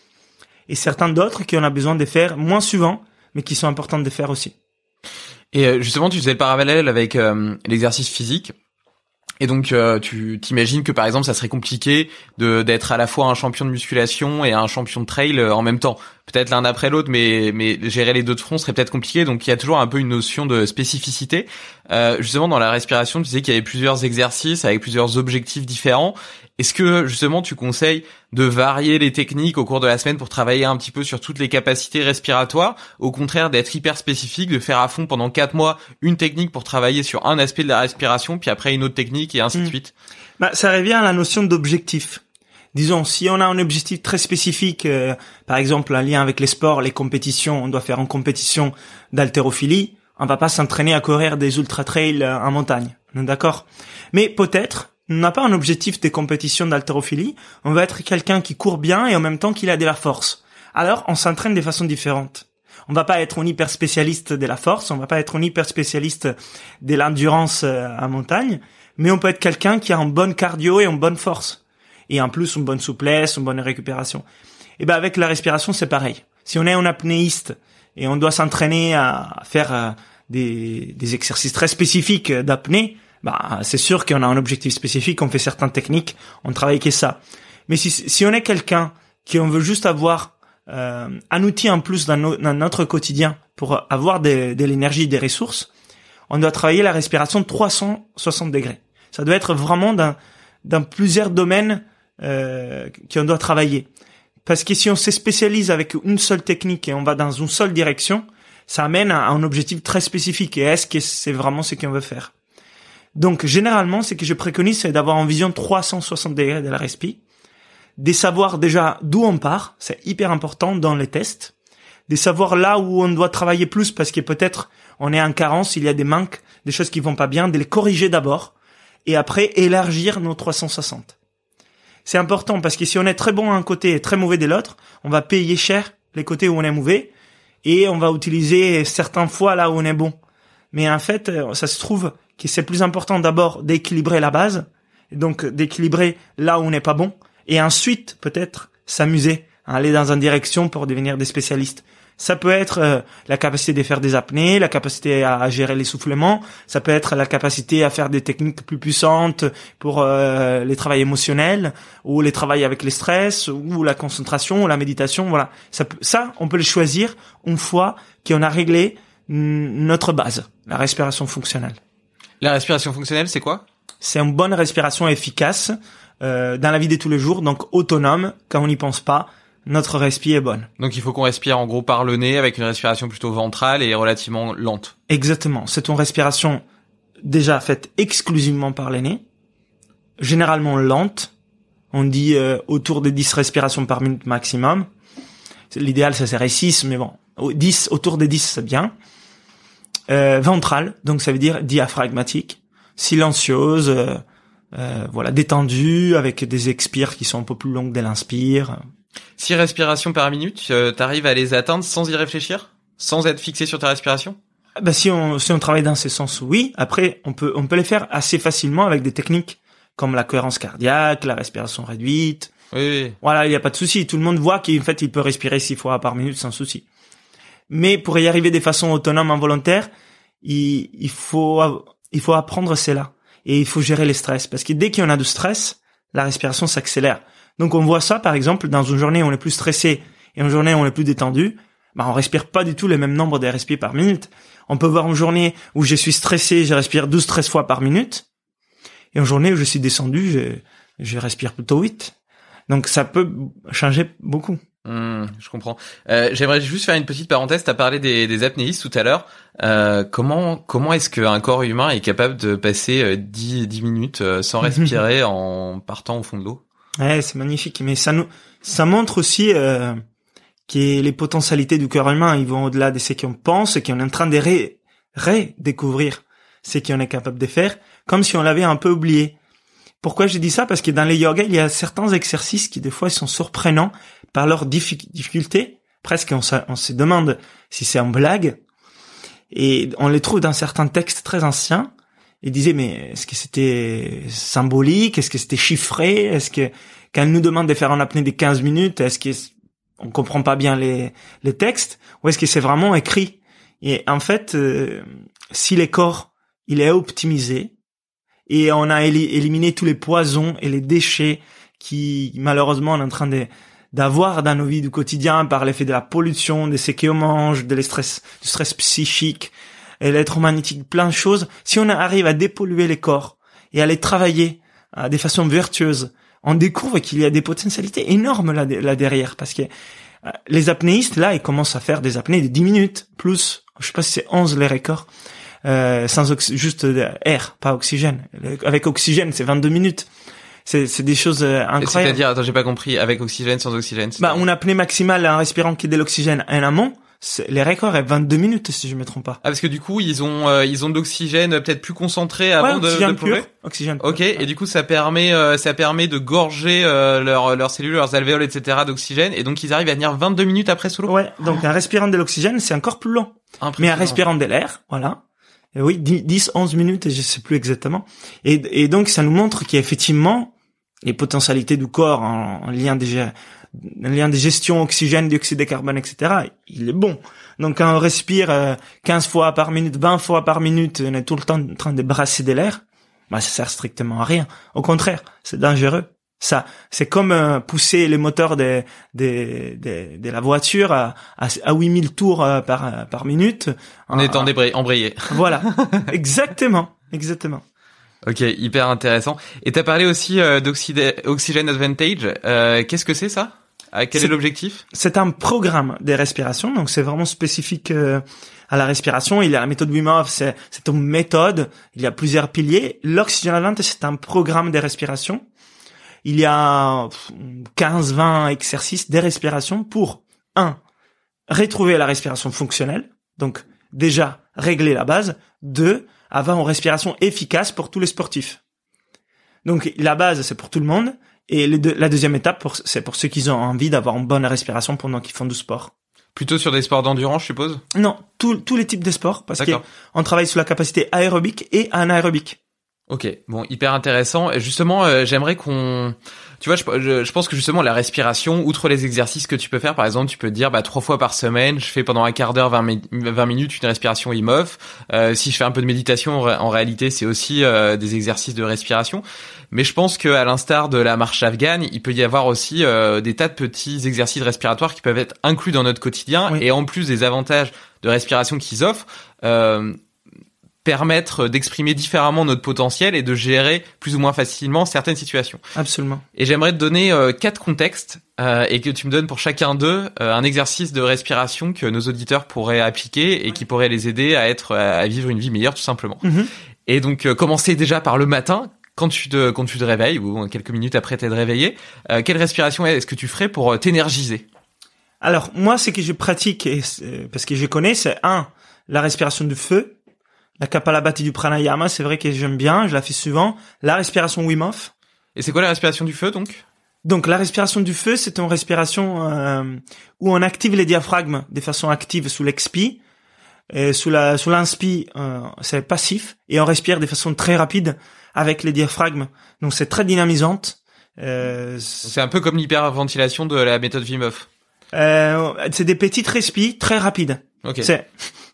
et certains d'autres qui on a besoin de faire moins souvent, mais qui sont importants de faire aussi. Et justement, tu faisais le parallèle avec euh, l'exercice physique. Et donc, euh, tu t'imagines que, par exemple, ça serait compliqué de d'être à la fois un champion de musculation et un champion de trail en même temps. Peut-être l'un après l'autre, mais mais gérer les deux de front serait peut-être compliqué. Donc, il y a toujours un peu une notion de spécificité. Euh, justement, dans la respiration, tu disais qu'il y avait plusieurs exercices avec plusieurs objectifs différents. Est-ce que, justement, tu conseilles de varier les techniques au cours de la semaine pour travailler un petit peu sur toutes les capacités respiratoires? Au contraire, d'être hyper spécifique, de faire à fond pendant quatre mois une technique pour travailler sur un aspect de la respiration, puis après une autre technique et ainsi mmh. de suite? Bah, ça revient à la notion d'objectif. Disons, si on a un objectif très spécifique, euh, par exemple, un lien avec les sports, les compétitions, on doit faire une compétition d'haltérophilie, on va pas s'entraîner à courir des ultra-trails en montagne. D'accord? Mais peut-être, on n'a pas un objectif de compétition d'haltérophilie, on va être quelqu'un qui court bien et en même temps qu'il a de la force. Alors, on s'entraîne de façon différente. On va pas être un hyper spécialiste de la force, on va pas être un hyper spécialiste de l'endurance en montagne, mais on peut être quelqu'un qui a un bon cardio et une bonne force. Et en plus, une bonne souplesse, une bonne récupération. Et ben, avec la respiration, c'est pareil. Si on est un apnéiste et on doit s'entraîner à faire euh, des, des exercices très spécifiques d'apnée, bah, c'est sûr qu'on a un objectif spécifique, on fait certaines techniques, on travaille que ça. Mais si, si on est quelqu'un qui on veut juste avoir euh, un outil en plus dans, no, dans notre quotidien pour avoir de, de l'énergie, des ressources, on doit travailler la respiration trois cent soixante degrés. Ça doit être vraiment dans, dans plusieurs domaines euh, qu'on doit travailler. Parce que si on se spécialise avec une seule technique et on va dans une seule direction, ça amène à un objectif très spécifique. Et est-ce que c'est vraiment ce qu'on veut faire? Donc, généralement, ce que je préconise, c'est d'avoir une vision trois cent soixante degrés de la respi, de savoir déjà d'où on part, c'est hyper important dans les tests, de savoir là où on doit travailler plus parce que peut-être on est en carence, il y a des manques, des choses qui vont pas bien, de les corriger d'abord, et après élargir nos trois cent soixante. C'est important parce que si on est très bon d'un côté et très mauvais de l'autre, on va payer cher les côtés où on est mauvais et on va utiliser certaines fois là où on est bon. Mais en fait, ça se trouve que c'est plus important d'abord d'équilibrer la base, donc d'équilibrer là où on n'est pas bon, et ensuite peut-être s'amuser à aller dans une direction pour devenir des spécialistes. Ça peut être euh, la capacité de faire des apnées, la capacité à, à gérer l'essoufflement, ça peut être la capacité à faire des techniques plus puissantes pour euh, les travails émotionnels, ou les travails avec les stress, ou la concentration, ou la méditation, voilà. Ça, ça on peut le choisir une fois qu'on a réglé notre base, la respiration fonctionnelle. La respiration fonctionnelle, c'est quoi? C'est une bonne respiration efficace euh, dans la vie de tous les jours, donc autonome, quand on n'y pense pas. Notre respi est bonne. Donc il faut qu'on respire en gros par le nez avec une respiration plutôt ventrale et relativement lente. Exactement. C'est une respiration déjà faite exclusivement par le nez, généralement lente. On dit euh, autour de dix respirations par minute maximum. L'idéal, ça serait six, mais bon, dix, autour des dix, c'est bien. Euh, ventrale, donc ça veut dire diaphragmatique, silencieuse, euh, euh, voilà, détendue, avec des expires qui sont un peu plus longues dès l'inspire. Six respirations par minute, euh, t'arrives à les atteindre sans y réfléchir, sans être fixé sur ta respiration? Bah si on si on travaille dans ce sens, oui. Après, on peut on peut les faire assez facilement avec des techniques comme la cohérence cardiaque, la respiration réduite. Oui. oui. Voilà, il y a pas de souci. Tout le monde voit qu'en fait il peut respirer six fois par minute sans souci. Mais pour y arriver de façon autonome, involontaire, il il faut il faut apprendre cela et il faut gérer les stress parce que dès qu'il y en a du stress, la respiration s'accélère. Donc on voit ça par exemple dans une journée où on est plus stressé et une journée où on est plus détendu, bah on respire pas du tout le même nombre de respires par minute. On peut voir une journée où je suis stressé, je respire douze treize fois par minute, et une journée où je suis descendu, je je respire plutôt huit. Donc ça peut changer beaucoup. Mmh, je comprends. Euh, j'aimerais juste faire une petite parenthèse. T'as parlé des, des apnéistes tout à l'heure. Euh, comment comment est-ce qu'un corps humain est capable de passer dix dix minutes sans respirer en partant au fond de l'eau? Ouais, c'est magnifique. Mais ça nous ça montre aussi euh, qui est les potentialités du cœur humain. Ils vont au-delà de ce qu'on pense et qu'on est en train de ré- redécouvrir ce qu'on est capable de faire, comme si on l'avait un peu oublié. Pourquoi je dis ça? Parce que dans les yoga, il y a certains exercices qui des fois sont surprenants par leur diffi- difficulté. Presque on se, on se demande si c'est en blague. Et on les trouve dans certains textes très anciens. Ils disaient, mais est-ce que c'était symbolique? Est-ce que c'était chiffré? Est-ce que, quand elle nous demande de faire en apnée des quinze minutes, est-ce que on comprend pas bien les, les textes? Ou est-ce que c'est vraiment écrit? Et en fait, euh, si le corps, il est optimisé, et on a éli- éliminé tous les poisons et les déchets qui, malheureusement, on est en train de, d'avoir dans nos vies du quotidien par l'effet de la pollution, de ce qu'on mange, de l'estress, du stress psychique, et l'électromagnétique, plein de choses. Si on arrive à dépolluer les corps et à les travailler euh, de façon vertueuse, on découvre qu'il y a des potentialités énormes là, là derrière, parce que euh, les apnéistes, là, ils commencent à faire des apnées de dix minutes, plus, je sais pas si c'est onze les records, euh, sans oxy- juste air, pas oxygène. Avec oxygène, c'est vingt-deux minutes. C'est, c'est des choses euh, incroyables. C'est-à-dire, attends, j'ai pas compris, avec oxygène, sans oxygène. Bah, une apnée maximale en respirant qu'il y ait de l'oxygène en amont, c'est, les records est vingt-deux minutes, si je me trompe pas. Ah, parce que du coup, ils ont, euh, ils ont de l'oxygène peut-être plus concentré avant ouais, de, oxygène de plonger. pur, oxygène pur. Ok, et du coup, ça permet, euh, ça permet de gorger euh, leurs, leurs cellules, leurs alvéoles, et cetera d'oxygène, et donc ils arrivent à tenir vingt-deux minutes après sous l'eau. Ouais, donc en respirant de l'oxygène, c'est encore plus long. Mais en respirant de l'air, voilà. Et oui, dix, onze minutes, je sais plus exactement. Et, et donc, ça nous montre qu'effectivement, les potentialités du corps en, en lien de, en lien de gestion oxygène, dioxyde de carbone, et cetera, il est bon. Donc, quand on respire euh, quinze fois par minute, vingt fois par minute, on est tout le temps en train de brasser de l'air, bah, ça sert strictement à rien. Au contraire, c'est dangereux. Ça, c'est comme euh, pousser les moteurs de, de, de, de la voiture à, à, à huit mille tours euh, par, par minute. En euh, étant débrayé, embrayé. Voilà. Exactement. Exactement. Ok, hyper intéressant. Et t'as parlé aussi euh, d'Oxygen Advantage. Euh, qu'est-ce que c'est ça? euh, Quel c'est, est l'objectif? C'est un programme de respiration, donc c'est vraiment spécifique euh, à la respiration. Il y a la méthode Wim Hof, c'est, c'est une méthode. Il y a plusieurs piliers. L'Oxygen Advantage, c'est un programme de respiration. Il y a quinze vingt exercices de respiration pour, un, retrouver la respiration fonctionnelle. Donc, déjà, régler la base. Deux, avoir une respiration efficace pour tous les sportifs. Donc, la base, c'est pour tout le monde. Et les deux, la deuxième étape, pour, c'est pour ceux qui ont envie d'avoir une bonne respiration pendant qu'ils font du sport. Plutôt sur des sports d'endurance, je suppose? Non, tous, tous les types de sports, parce qu'on travaille sur la capacité aérobique et anaérobique. Ok, bon, hyper intéressant. Et justement, euh, j'aimerais qu'on... Tu vois, je, je, je pense que justement, la respiration, outre les exercices que tu peux faire, par exemple, tu peux te dire, bah, trois fois par semaine, je fais pendant un quart d'heure, vingt, vingt minutes, une respiration Wim Hof. Euh, si je fais un peu de méditation, en, en réalité, c'est aussi euh, des exercices de respiration. Mais je pense que, à l'instar de la marche afghane, il peut y avoir aussi euh, des tas de petits exercices respiratoires qui peuvent être inclus dans notre quotidien. Oui. Et en plus des avantages de respiration qu'ils offrent, euh, permettre d'exprimer différemment notre potentiel et de gérer plus ou moins facilement certaines situations. Absolument. Et j'aimerais te donner euh, quatre contextes euh, et que tu me donnes pour chacun d'eux euh, un exercice de respiration que nos auditeurs pourraient appliquer et qui pourrait les aider à être à vivre une vie meilleure tout simplement. Mm-hmm. Et donc euh, commencer déjà par le matin. Quand tu te quand tu te réveilles ou quelques minutes après t'être réveillé, euh, quelle respiration est-ce que tu ferais pour t'énergiser? Alors moi, ce que je pratique et parce que je connais, c'est un la respiration du feu. La Kapalabhati du pranayama, c'est vrai que j'aime bien, je la fais souvent. La respiration Wim Hof. Et c'est quoi la respiration du feu, donc? Donc, la respiration du feu, c'est une respiration euh, où on active les diaphragmes de façon active sous l'expi. Et sous la sous l'inspi, euh, c'est passif. Et on respire de façon très rapide avec les diaphragmes. Donc, c'est très dynamisante. Euh, c'est un peu comme l'hyperventilation de la méthode Wim Hof. Euh, c'est des petites respis très rapides. Ok. C'est...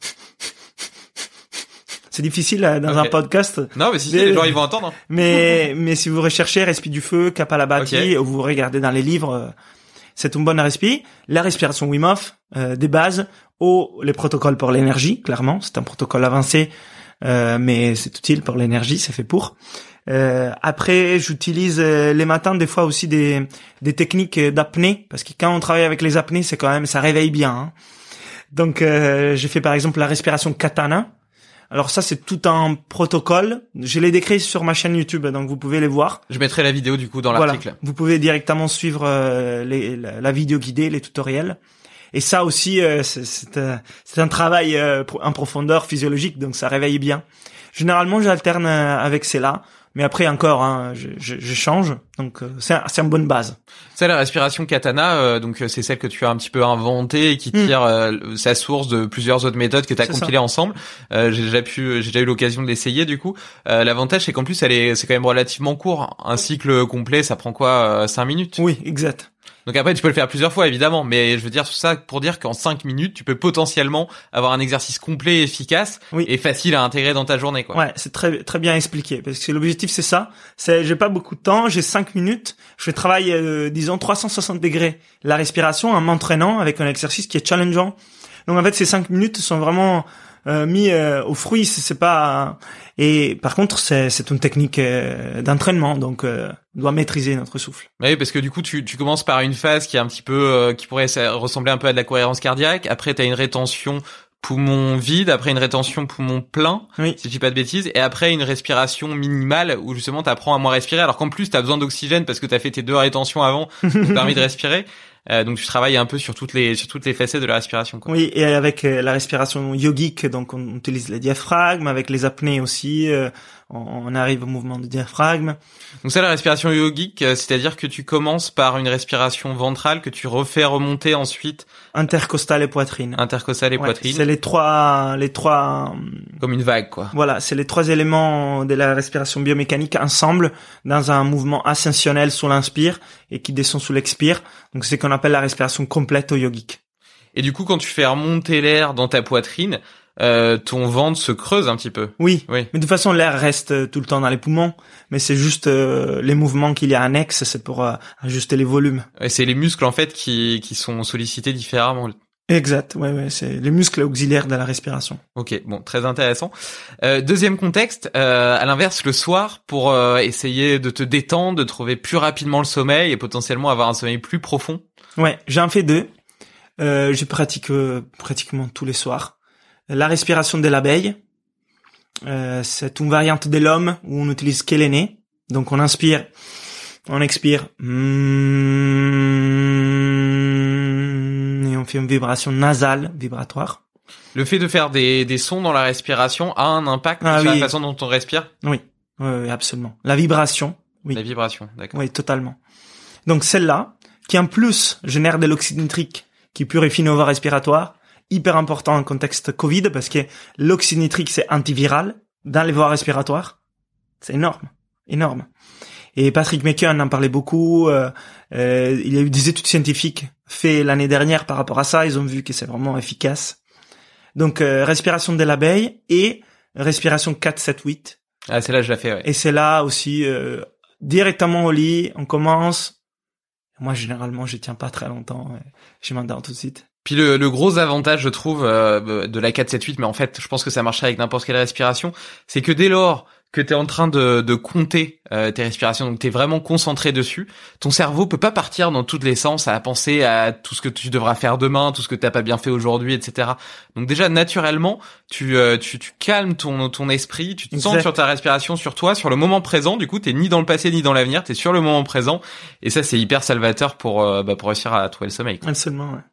C'est difficile dans okay. un podcast. Non, mais si, mais, les gens ils vont entendre. Mais mais si vous recherchez respi du feu, Kapalabhati, okay. ou vous regardez dans les livres, c'est une bonne respi. La respiration Wim Hof, euh, des bases, ou les protocoles pour l'énergie, clairement, c'est un protocole avancé, euh, mais c'est utile pour l'énergie, c'est fait pour. Euh, après, j'utilise euh, les matins des fois aussi des des techniques d'apnée, parce que quand on travaille avec les apnées, c'est quand même ça réveille bien. Hein. Donc, euh, je fais par exemple la respiration Katana. Alors ça, c'est tout un protocole. Je l'ai décrit sur ma chaîne YouTube, donc vous pouvez les voir. Je mettrai la vidéo du coup dans l'article. Voilà. Vous pouvez directement suivre euh, les, la, la vidéo guidée, les tutoriels. Et ça aussi, euh, c'est, c'est, un, c'est un travail euh, en profondeur physiologique, donc ça réveille bien. Généralement, j'alterne avec celle-là. Mais après encore, hein, je, je, je change, donc euh, c'est, un, c'est une bonne base. C'est la respiration Katana, euh, donc c'est celle que tu as un petit peu inventée et qui tire mmh. euh, sa source de plusieurs autres méthodes que tu as compilées ensemble. Euh, j'ai déjà pu, j'ai déjà eu l'occasion de l'essayer du coup. Euh, l'avantage c'est qu'en plus elle est, c'est quand même relativement court. Un cycle complet, ça prend quoi, euh, cinq minutes? Oui, exact. Donc après, tu peux le faire plusieurs fois, évidemment, mais je veux dire tout ça pour dire qu'en cinq minutes, tu peux potentiellement avoir un exercice complet, efficace oui. et facile à intégrer dans ta journée, quoi. Ouais, c'est très très bien expliqué, parce que l'objectif c'est ça. C'est, j'ai pas beaucoup de temps, j'ai cinq minutes, je travaille, euh, disons trois cent soixante degrés la respiration en m'entraînant avec un exercice qui est challengeant. Donc en fait, ces cinq minutes sont vraiment euh, mis euh, au fruit. C'est, c'est pas et par contre, c'est c'est une technique euh, d'entraînement, donc euh, on doit maîtriser notre souffle. Oui, parce que du coup, tu tu commences par une phase qui est un petit peu euh, qui pourrait ressembler un peu à de la cohérence cardiaque. Après, t'as une rétention poumon vide, après une rétention poumon plein, oui. si je dis pas de bêtises, et après une respiration minimale où justement t'apprends à moins respirer, alors qu'en plus t'as besoin d'oxygène parce que t'as fait tes deux rétentions avant, qui t'ont permis de respirer. Euh, donc tu travailles un peu sur toutes les sur toutes les facettes de la respiration, quoi. Oui, et avec euh, la respiration yogique, donc on utilise le diaphragme, avec les apnées aussi, euh, on, on arrive au mouvement du diaphragme. Donc ça, la respiration yogique, euh, c'est-à-dire que tu commences par une respiration ventrale que tu refais remonter ensuite intercostale et poitrine. Intercostale et ouais, poitrine. C'est les trois les trois comme une vague, quoi. Voilà, c'est les trois éléments de la respiration biomécanique ensemble dans un mouvement ascensionnel sous l'inspire et qui descend sous l'expire. Donc c'est qu'on appelle la respiration complète au yogique. Et du coup, quand tu fais remonter l'air dans ta poitrine, euh, ton ventre se creuse un petit peu. Oui, oui. Mais de toute façon, l'air reste tout le temps dans les poumons, mais c'est juste euh, les mouvements qu'il y a annexes, c'est pour euh, ajuster les volumes. Et c'est les muscles en fait qui qui sont sollicités différemment. Exact, ouais, ouais, c'est les muscles auxiliaires de la respiration. Ok, bon, très intéressant. Euh, deuxième contexte, euh, à l'inverse, le soir, pour euh, essayer de te détendre, de trouver plus rapidement le sommeil et potentiellement avoir un sommeil plus profond. Ouais, j'en fais deux. Euh, je pratique euh, pratiquement tous les soirs. La respiration de l'abeille, euh, c'est une variante de l'homme où on utilise que le nez. Donc on inspire, on expire, et on fait une vibration nasale, vibratoire. Le fait de faire des, des sons dans la respiration a un impact ah, sur oui. la façon dont on respire? Oui, oui, oui, absolument. La vibration, oui. La vibration, d'accord. Oui, totalement. Donc celle-là, qui en plus génère de l'oxyde nitrique, qui purifie nos voies respiratoires, hyper important en contexte Covid, parce que l'oxyde nitrique, c'est antiviral dans les voies respiratoires. C'est énorme, énorme. Et Patrick McKeown en parlait beaucoup. Euh, euh, il y a eu des études scientifiques faites l'année dernière par rapport à ça. Ils ont vu que c'est vraiment efficace. Donc, euh, respiration de l'abeille et respiration quatre sept huit. Ah, c'est là je l'ai fait, ouais. Et c'est là aussi, euh, directement au lit, on commence. Moi, généralement, je tiens pas très longtemps. Je m'endors tout de suite. Puis le, le gros avantage, je trouve, euh, de la quatre sept huit, mais en fait, je pense que ça marcherait avec n'importe quelle respiration, c'est que dès lors que t'es en train de, de compter euh, tes respirations, donc t'es vraiment concentré dessus, ton cerveau peut pas partir dans tous les sens à penser à tout ce que tu devras faire demain, tout ce que t'as pas bien fait aujourd'hui, et cetera. Donc déjà, naturellement, tu euh, tu, tu calmes ton ton esprit, tu te exact. Sens sur ta respiration, sur toi, sur le moment présent. Du coup, t'es ni dans le passé ni dans l'avenir, t'es sur le moment présent, et ça, c'est hyper salvateur pour euh, bah, pour réussir à trouver le sommeil, quoi. Absolument, ouais.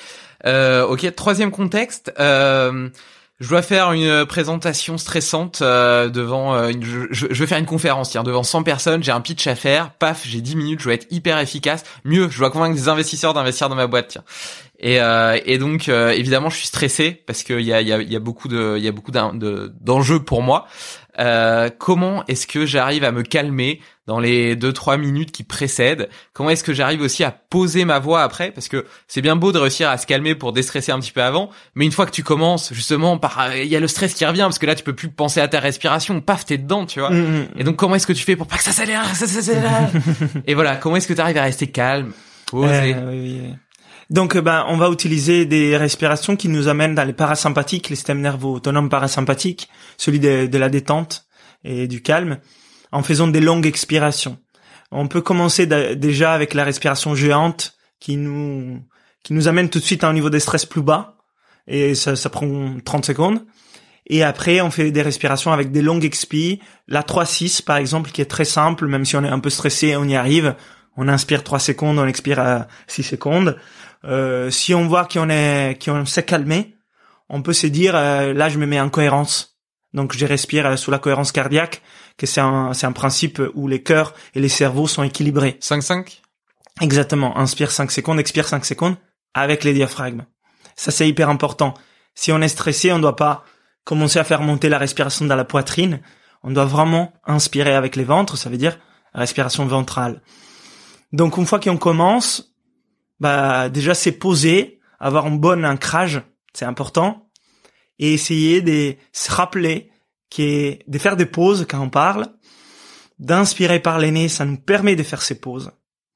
Euh, ok, troisième contexte. Euh, je dois faire une présentation stressante euh, devant. Euh, une, je, je vais faire une conférence, tiens, devant cent personnes. J'ai un pitch à faire. Paf, j'ai dix minutes. Je dois être hyper efficace. Mieux, je dois convaincre des investisseurs d'investir dans ma boîte. Tiens. Et, euh, et donc, euh, évidemment, je suis stressé parce qu'il y a, il y a, il y a beaucoup de, il y a beaucoup de, d'enjeux pour moi. Euh, comment est-ce que j'arrive à me calmer dans les deux trois minutes qui précèdent? Comment est-ce que j'arrive aussi à poser ma voix après? Parce que c'est bien beau de réussir à se calmer pour déstresser un petit peu avant, mais une fois que tu commences, justement, par il y a le stress qui revient parce que là tu peux plus penser à ta respiration, paf, t'es dedans, tu vois. Mmh. Et donc comment est-ce que tu fais pour pas que ça s'accélère, ça s'accélère? Et voilà, comment est-ce que tu arrives à rester calme, poser? Euh, oui, oui. Donc, ben, on va utiliser des respirations qui nous amènent dans les parasympathiques, les systèmes nerveux autonomes parasympathiques, celui de, de la détente et du calme, en faisant des longues expirations. On peut commencer d- déjà avec la respiration géante qui nous qui nous amène tout de suite à un niveau de stress plus bas, et ça, ça prend trente secondes. Et après, on fait des respirations avec des longues expis, la trois six par exemple, qui est très simple, même si on est un peu stressé, on y arrive. On inspire trois secondes, on expire à six secondes. Euh, si on voit qu'on est, qu'on s'est calmé, on peut se dire, euh, là, je me mets en cohérence. Donc, je respire sous la cohérence cardiaque, que c'est un, c'est un principe où les cœurs et les cerveaux sont équilibrés. cinq cinq? Exactement. Inspire cinq secondes, expire cinq secondes avec les diaphragmes. Ça, c'est hyper important. Si on est stressé, on ne doit pas commencer à faire monter la respiration dans la poitrine. On doit vraiment inspirer avec les ventres. Ça veut dire respiration ventrale. Donc, une fois qu'on commence, bah, déjà, c'est poser, avoir un bon ancrage. C'est important. Et essayer de se rappeler qui est de faire des pauses quand on parle, d'inspirer par les nez, ça nous permet de faire ces pauses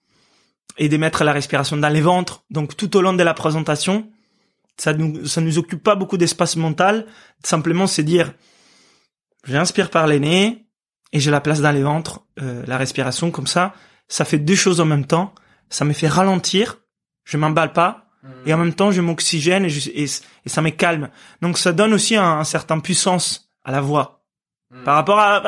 et de mettre la respiration dans les ventres. Donc tout au long de la présentation, ça nous ça nous occupe pas beaucoup d'espace mental. Simplement, c'est dire, j'inspire par les nez et je la place dans les ventres, euh, la respiration comme ça. Ça fait deux choses en même temps. Ça me fait ralentir, je m'emballe pas. Et en même temps, je m'oxygène et, je, et, et ça me calme. Donc, ça donne aussi un, un certain puissance à la voix. Mm. Par rapport à...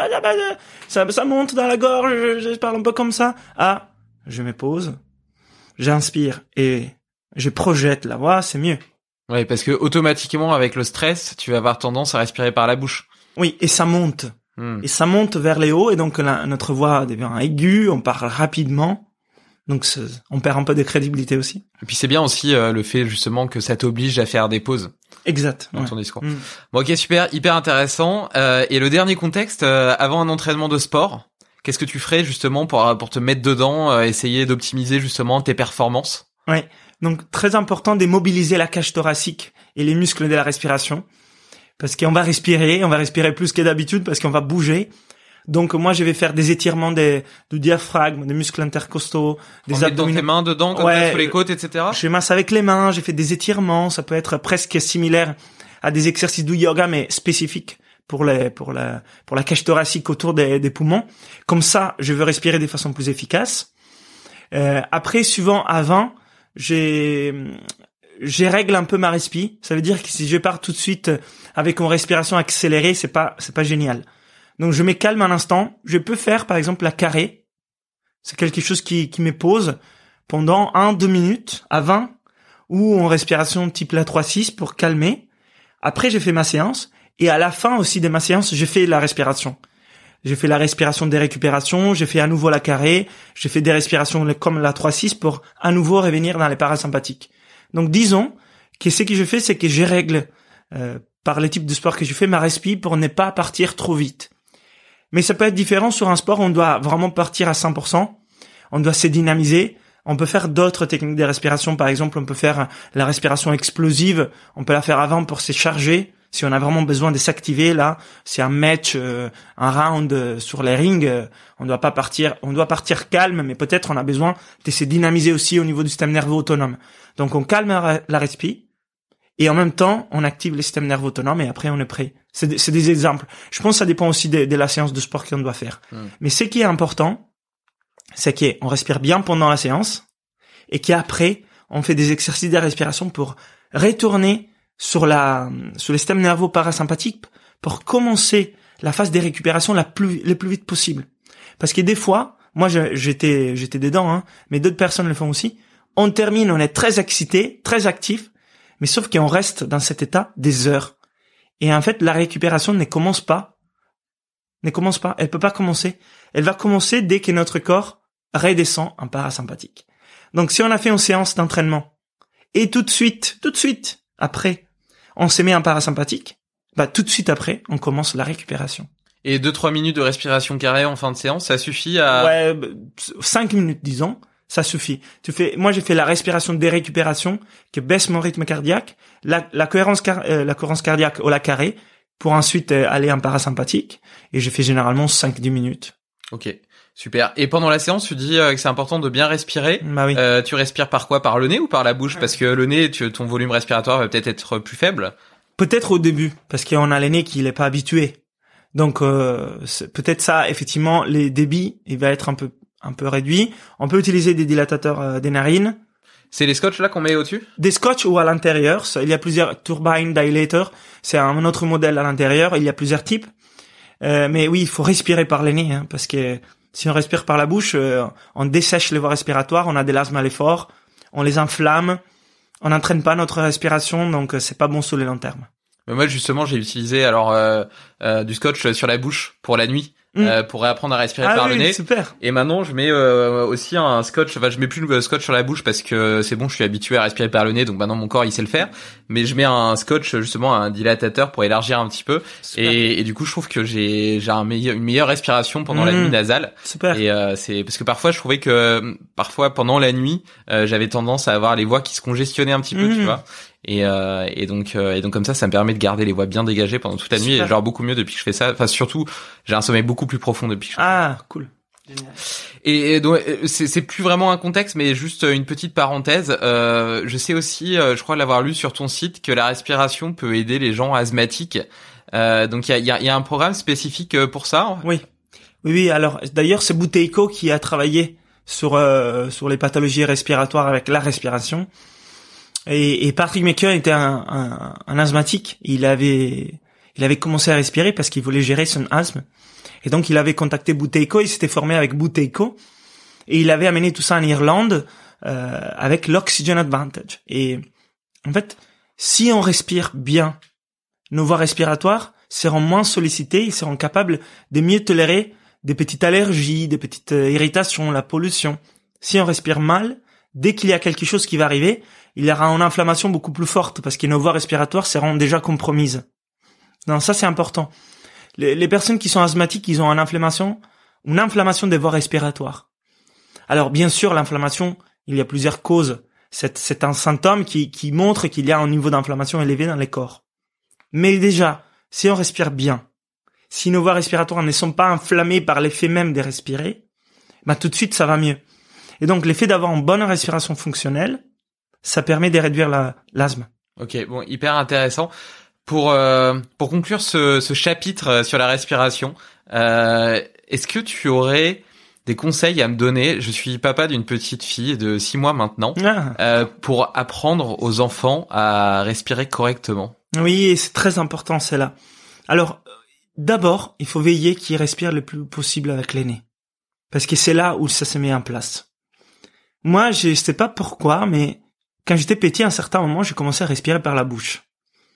Ça, ça monte dans la gorge, je, je parle un peu comme ça. Ah, je me pose, j'inspire et je projette la voix, c'est mieux. Oui, parce que automatiquement, avec le stress, tu vas avoir tendance à respirer par la bouche. Oui, et ça monte. Mm. Et ça monte vers les hauts et donc la, notre voix devient aiguë, on parle rapidement. Donc, on perd un peu de crédibilité aussi. Et puis, c'est bien aussi euh, le fait, justement, que ça t'oblige à faire des pauses. Exact. Dans ouais. ton discours. Mm. Bon, ok, super, hyper intéressant. Euh, et le dernier contexte, euh, avant un entraînement de sport, qu'est-ce que tu ferais, justement, pour, pour te mettre dedans, euh, essayer d'optimiser, justement, tes performances? Ouais. Donc, très important de mobiliser la cage thoracique et les muscles de la respiration. Parce qu'on va respirer, on va respirer plus que d'habitude parce qu'on va bouger. Donc moi je vais faire des étirements des, du diaphragme, des muscles intercostaux, des abdominaux. Dans tes mains dedans, comme ouais, ça, sous les côtes, et cetera. Je masse avec les mains, j'ai fait des étirements, ça peut être presque similaire à des exercices du yoga mais spécifiques pour les pour la pour la cage thoracique autour des, des poumons. Comme ça, je veux respirer de façon plus efficace. Euh, après, suivant avant, j'ai j'ai règle un peu ma respi. Ça veut dire que si je pars tout de suite avec une respiration accélérée, c'est pas c'est pas génial. Donc, je me calme un instant. Je peux faire, par exemple, la carré. C'est quelque chose qui, qui me pose pendant un, deux minutes à vingt ou en respiration type la trois six pour calmer. Après, j'ai fait ma séance et à la fin aussi de ma séance, j'ai fait la respiration. J'ai fait la respiration des récupérations, j'ai fait à nouveau la carré, j'ai fait des respirations comme la trois six pour à nouveau revenir dans les parasympathiques. Donc, disons que ce que je fais, c'est que je règle, euh, par les types de sport que je fais, ma respi pour ne pas partir trop vite. Mais ça peut être différent sur un sport où on doit vraiment partir à cent pour cent. On doit se dynamiser. On peut faire d'autres techniques de respiration. Par exemple, on peut faire la respiration explosive. On peut la faire avant pour se charger. Si on a vraiment besoin de s'activer, là, c'est un match, euh, un round euh, sur les rings. Euh, on doit pas partir, on doit partir calme, mais peut-être on a besoin de se dynamiser aussi au niveau du système nerveux autonome. Donc, on calme la, la respi. Et en même temps, on active le système nerveux autonome et après, on est prêt. C'est des, c'est des exemples. Je pense que ça dépend aussi de, de la séance de sport qu'on doit faire. Mmh. Mais ce qui est important, c'est qu'on respire bien pendant la séance et qu'après, on fait des exercices de respiration pour retourner sur la, sur le système nerveux parasympathique pour commencer la phase de récupération la plus, le plus vite possible. Parce que des fois, moi, je, j'étais, j'étais dedans, hein, mais d'autres personnes le font aussi. On termine, on est très excité, très actif, mais sauf qu'on reste dans cet état des heures. Et en fait, la récupération ne commence pas. Ne commence pas. Elle peut pas commencer. Elle va commencer dès que notre corps redescend en parasympathique. Donc, si on a fait une séance d'entraînement et tout de suite, tout de suite, après, on se met en parasympathique, bah, tout de suite après, on commence la récupération. Et deux, trois minutes de respiration carrée en fin de séance, ça suffit à... Ouais, cinq minutes, disons. Ça suffit. Tu fais, moi, j'ai fait la respiration de récupération qui baisse mon rythme cardiaque, la, la cohérence, car, euh, la cohérence cardiaque au la carré pour ensuite euh, aller en parasympathique. Et je fais généralement cinq dix minutes. Ok. Super. Et pendant la séance, tu dis euh, que c'est important de bien respirer. Bah oui. Euh, tu respires par quoi? Par le nez ou par la bouche? Parce que le nez, tu, ton volume respiratoire va peut-être être plus faible. Peut-être au début, parce qu'on a le nez qui n'est pas habitué. Donc, euh, peut-être ça, effectivement, les débits, il va être un peu un peu réduit. On peut utiliser des dilatateurs euh, des narines. C'est les scotch là qu'on met au-dessus? Des scotch ou à l'intérieur. Il y a plusieurs turbine dilator. C'est un autre modèle à l'intérieur. Il y a plusieurs types. Euh, mais oui, il faut respirer par le nez, hein, parce que Si on respire par la bouche, euh, on dessèche les voies respiratoires, on a de l'asthme à l'effort, on les inflamme, on n'entraîne pas notre respiration, donc euh, c'est pas bon sur le long terme. Mais moi justement j'ai utilisé alors euh, euh, du scotch sur la bouche pour la nuit. Mmh. Euh, pour réapprendre à respirer ah par oui, le nez. Super. Et maintenant, je mets euh, aussi un scotch. Enfin, je mets plus le scotch sur la bouche parce que c'est bon, je suis habitué à respirer par le nez, donc maintenant mon corps il sait le faire. Mais je mets un scotch justement, un dilatateur pour élargir un petit peu. Et, et du coup, je trouve que j'ai j'ai un meilleur, une meilleure respiration pendant mmh. la nuit nasale. Super. Et euh, c'est parce que parfois, je trouvais que parfois pendant la nuit, euh, j'avais tendance à avoir les voix qui se congestionnaient un petit peu, mmh. tu vois. Et, euh, et donc euh, et donc comme ça ça me permet de garder les voix bien dégagées pendant toute la nuit. Super. Et genre beaucoup mieux depuis que je fais ça, enfin surtout j'ai un sommeil beaucoup plus profond depuis que je fais ah ça. Cool. Génial. Et, et donc c'est c'est plus vraiment un contexte mais juste une petite parenthèse. Euh, je sais aussi, euh, je crois l'avoir lu sur ton site, que la respiration peut aider les gens asthmatiques. Euh, donc il y a il y a, y a un programme spécifique pour ça. Oui oui oui alors d'ailleurs c'est Buteyko qui a travaillé sur euh, sur les pathologies respiratoires avec la respiration. Et, et Patrick Maker était un, un, un asthmatique. Il avait, il avait commencé à respirer parce qu'il voulait gérer son asthme. Et donc, il avait contacté Buteyko. Il s'était formé avec Buteyko. Et il avait amené tout ça en Irlande, euh, avec l'Oxygen Advantage. Et, en fait, si on respire bien, nos voies respiratoires seront moins sollicitées. Ils seront capables de mieux tolérer des petites allergies, des petites irritations, la pollution. Si on respire mal, dès qu'il y a quelque chose qui va arriver, il y aura une inflammation beaucoup plus forte parce que nos voies respiratoires seront déjà compromises. Non, ça c'est important. Les, les personnes qui sont asthmatiques, ils ont une inflammation, une inflammation des voies respiratoires. Alors bien sûr, l'inflammation, il y a plusieurs causes. C'est, c'est un symptôme qui, qui montre qu'il y a un niveau d'inflammation élevé dans les corps. Mais déjà, si on respire bien, si nos voies respiratoires ne sont pas inflammées par l'effet même de respirer, bah tout de suite ça va mieux. Et donc l'effet d'avoir une bonne respiration fonctionnelle, ça permet de réduire la, l'asthme. Ok, bon, hyper intéressant. Pour euh, pour conclure ce, ce chapitre sur la respiration, euh, est-ce que tu aurais des conseils à me donner? Je suis papa d'une petite fille de six mois maintenant, ah. euh, pour apprendre aux enfants à respirer correctement. Oui, c'est très important, c'est là. Alors, d'abord, il faut veiller qu'ils respirent le plus possible avec le nez, parce que c'est là où ça se met en place. Moi, je sais pas pourquoi, mais quand j'étais petit, à un certain moment, j'ai commencé à respirer par la bouche.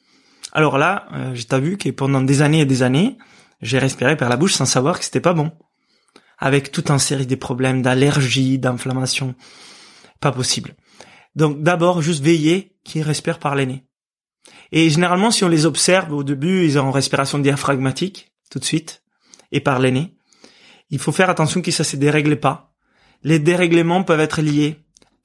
Alors là, euh, j'ai t'as vu que pendant des années et des années, j'ai respiré par la bouche sans savoir que c'était pas bon. Avec toute une série de problèmes d'allergie, d'inflammation. Pas possible. Donc d'abord, juste veiller qu'ils respirent par le nez. Et généralement, si on les observe, au début, ils ont une respiration diaphragmatique, tout de suite, et par le nez. Il faut faire attention que ça se dérègle pas. Les dérèglements peuvent être liés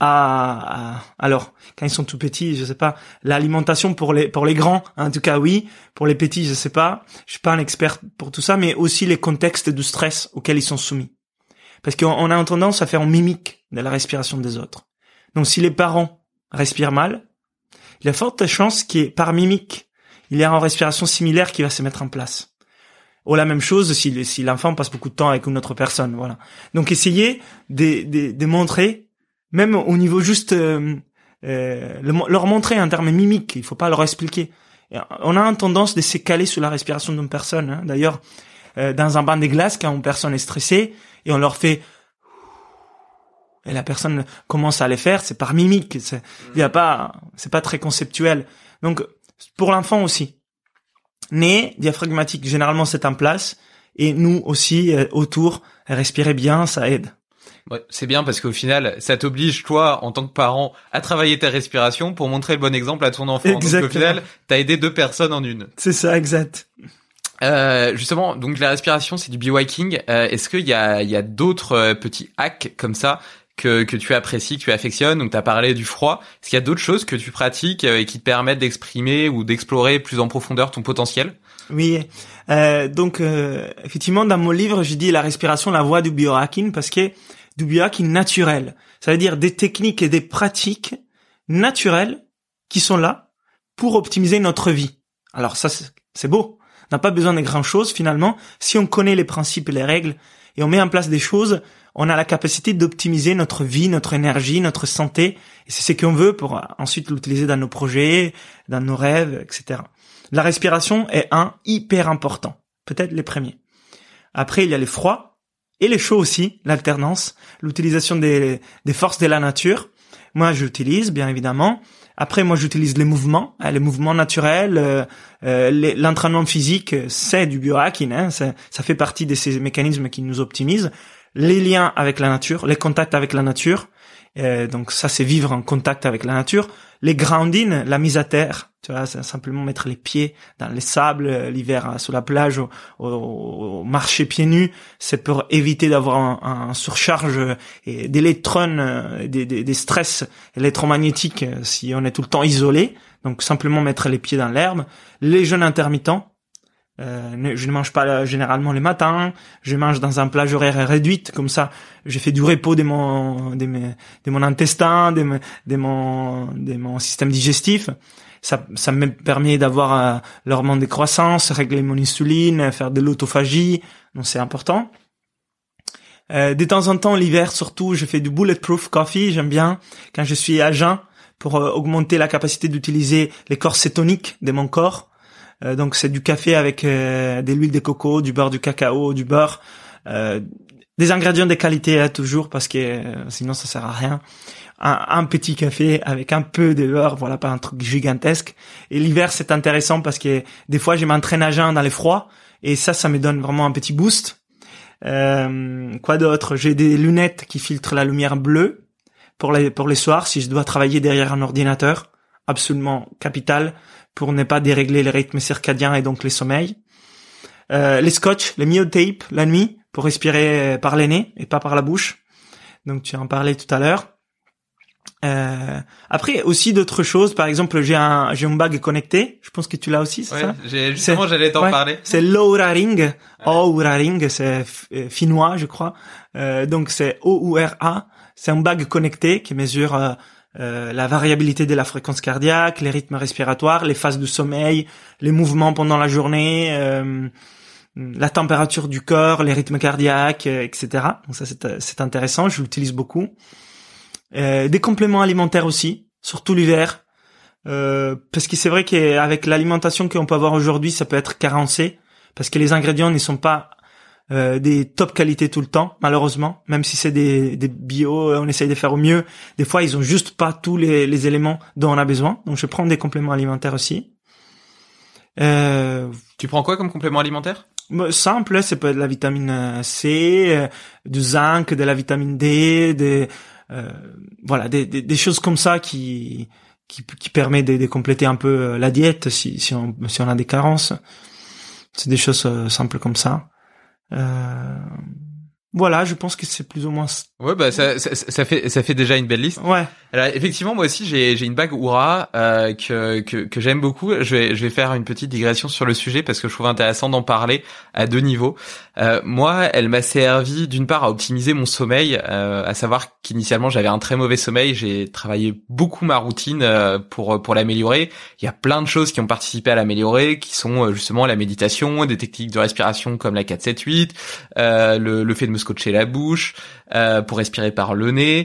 à, à, alors, quand ils sont tout petits, je sais pas, l'alimentation pour les, pour les grands, en tout cas, oui. Pour les petits, je sais pas. Je suis pas un expert pour tout ça, mais aussi les contextes de stress auxquels ils sont soumis. Parce qu'on on a tendance à faire une mimique de la respiration des autres. Donc, si les parents respirent mal, il y a forte chance qu'il y ait, par mimique, il y a une respiration similaire qui va se mettre en place. Ou la même chose si, si l'enfant passe beaucoup de temps avec une autre personne, voilà. Donc, essayez de, de, de montrer, même au niveau juste, euh, euh, le, leur montrer en termes mimiques, il faut pas leur expliquer. On a une tendance de se caler sur la respiration d'une personne, hein. D'ailleurs, euh, dans un banc de glace, quand une personne est stressée, et on leur fait, et la personne commence à les faire, c'est par mimique, c'est, il y a pas, c'est pas très conceptuel. Donc, pour l'enfant aussi. Nez, diaphragmatique, généralement c'est en place, et nous aussi, euh, autour, respirer bien, ça aide. Ouais, c'est bien parce qu'au final, ça t'oblige, toi, en tant que parent, à travailler ta respiration pour montrer le bon exemple à ton enfant. Exactement. Donc au final, t'as aidé deux personnes en une. C'est ça, exact. Euh, justement, donc la respiration, c'est du bewaking. Euh, est-ce qu'il y a, il y a d'autres euh, petits hacks comme ça que que tu apprécies, que tu affectionnes? Donc t'as parlé du froid. Est-ce qu'il y a d'autres choses que tu pratiques euh, et qui te permettent d'exprimer ou d'explorer plus en profondeur ton potentiel? Oui, euh, donc euh, effectivement, dans mon livre, je dis la respiration, la voie du biohacking, parce que du biohacking naturel. Ça veut dire des techniques et des pratiques naturelles qui sont là pour optimiser notre vie. Alors ça, c'est, c'est beau. On n'a pas besoin de grand chose finalement. Si on connaît les principes et les règles et on met en place des choses, on a la capacité d'optimiser notre vie, notre énergie, notre santé. Et c'est ce qu'on veut pour ensuite l'utiliser dans nos projets, dans nos rêves, et cetera. La respiration est un hyper important. Peut-être les premiers. Après, il y a le froid et les chauds aussi, l'alternance, l'utilisation des, des forces de la nature. Moi, j'utilise, bien évidemment. Après, moi, j'utilise les mouvements, hein, les mouvements naturels, euh, euh, les, l'entraînement physique, c'est du biohacking, hein, ça, ça fait partie de ces mécanismes qui nous optimisent. Les liens avec la nature, les contacts avec la nature, euh, donc ça, c'est vivre en contact avec la nature. Les grounding, la mise à terre, tu vois, c'est simplement mettre les pieds dans les sables euh, l'hiver hein, sur la plage, au, au, au marcher pieds nus, c'est pour éviter d'avoir un, un surcharge et d'électrons, euh, des, des, des stress électromagnétiques euh, si on est tout le temps isolé. Donc simplement mettre les pieds dans l'herbe. Les jeûnes intermittents, euh, je ne mange pas généralement les matins, je mange dans un plage horaire réduit, comme ça je fais du repos de mon de, mes, de mon intestin, de, mes, de mon de mon système digestif. Ça ça me permet d'avoir euh, l'hormone de croissance, régler mon insuline, faire de l'autophagie, donc c'est important. Euh, de temps en temps l'hiver surtout, je fais du bulletproof coffee, j'aime bien quand je suis à jeun pour euh, augmenter la capacité d'utiliser les corps cétoniques de mon corps. Euh, donc c'est du café avec euh, de l'huile de coco, du beurre, du cacao, du beurre, euh, des ingrédients de qualité hein, toujours parce que euh, sinon ça sert à rien. Un, un petit café avec un peu de beurre, voilà, pas un truc gigantesque. Et l'hiver c'est intéressant parce que des fois je m'entraîne à jeun dans les froids et ça, ça me donne vraiment un petit boost. Euh, quoi d'autre? J'ai des lunettes qui filtrent la lumière bleue pour les pour les soirs si je dois travailler derrière un ordinateur, absolument capital, pour ne pas dérégler les rythmes circadiens et donc les sommeils. Euh, les scotch, les myotape la nuit pour respirer par les nez et pas par la bouche. Donc tu en parlais tout à l'heure. Euh, après aussi d'autres choses, par exemple j'ai un j'ai une bague connectée. Je pense que tu l'as aussi, c'est ouais, ça? J'ai, justement, c'est, j'allais t'en ouais, parler. C'est l'Oura Ring, ouais. Oura Ring, c'est f- finnois, je crois. Euh, donc c'est O U R A. C'est une bague connectée qui mesure euh, Euh, la variabilité de la fréquence cardiaque, les rythmes respiratoires, les phases de sommeil, les mouvements pendant la journée, euh, la température du corps, les rythmes cardiaques, euh, et cetera. Donc ça c'est, c'est intéressant, je l'utilise beaucoup. Euh, des compléments alimentaires aussi, surtout l'hiver, euh, parce que c'est vrai qu'avec l'alimentation qu'on peut avoir aujourd'hui, ça peut être carencé, parce que les ingrédients ne sont pas Euh, des top qualités tout le temps, malheureusement, même si c'est des, des bio, on essaye de faire au mieux. Des fois, ils ont juste pas tous les, les éléments dont on a besoin. Donc, je prends des compléments alimentaires aussi. Euh, tu prends quoi comme complément alimentaire? Simple, c'est pas de la vitamine C, euh, du zinc, de la vitamine D, des, euh, voilà, des, des, des choses comme ça qui, qui, qui permet de, de compléter un peu la diète si, si on, si on a des carences. C'est des choses euh, simples comme ça. Euh, voilà, je pense que c'est plus ou moins. Ouais, bah ça, ça, ça fait, ça fait déjà une belle liste. Ouais. Alors effectivement, moi aussi, j'ai, j'ai une bague Oura euh, que, que, que j'aime beaucoup. Je vais, je vais faire une petite digression sur le sujet parce que je trouve intéressant d'en parler à deux niveaux. Euh, moi, elle m'a servi d'une part à optimiser mon sommeil, euh, à savoir qu'initialement j'avais un très mauvais sommeil. J'ai travaillé beaucoup ma routine euh, pour pour l'améliorer. Il y a plein de choses qui ont participé à l'améliorer, qui sont euh, justement la méditation, des techniques de respiration comme la quatre sept huit, euh, le, le fait de me scotcher la bouche euh, pour respirer par le nez.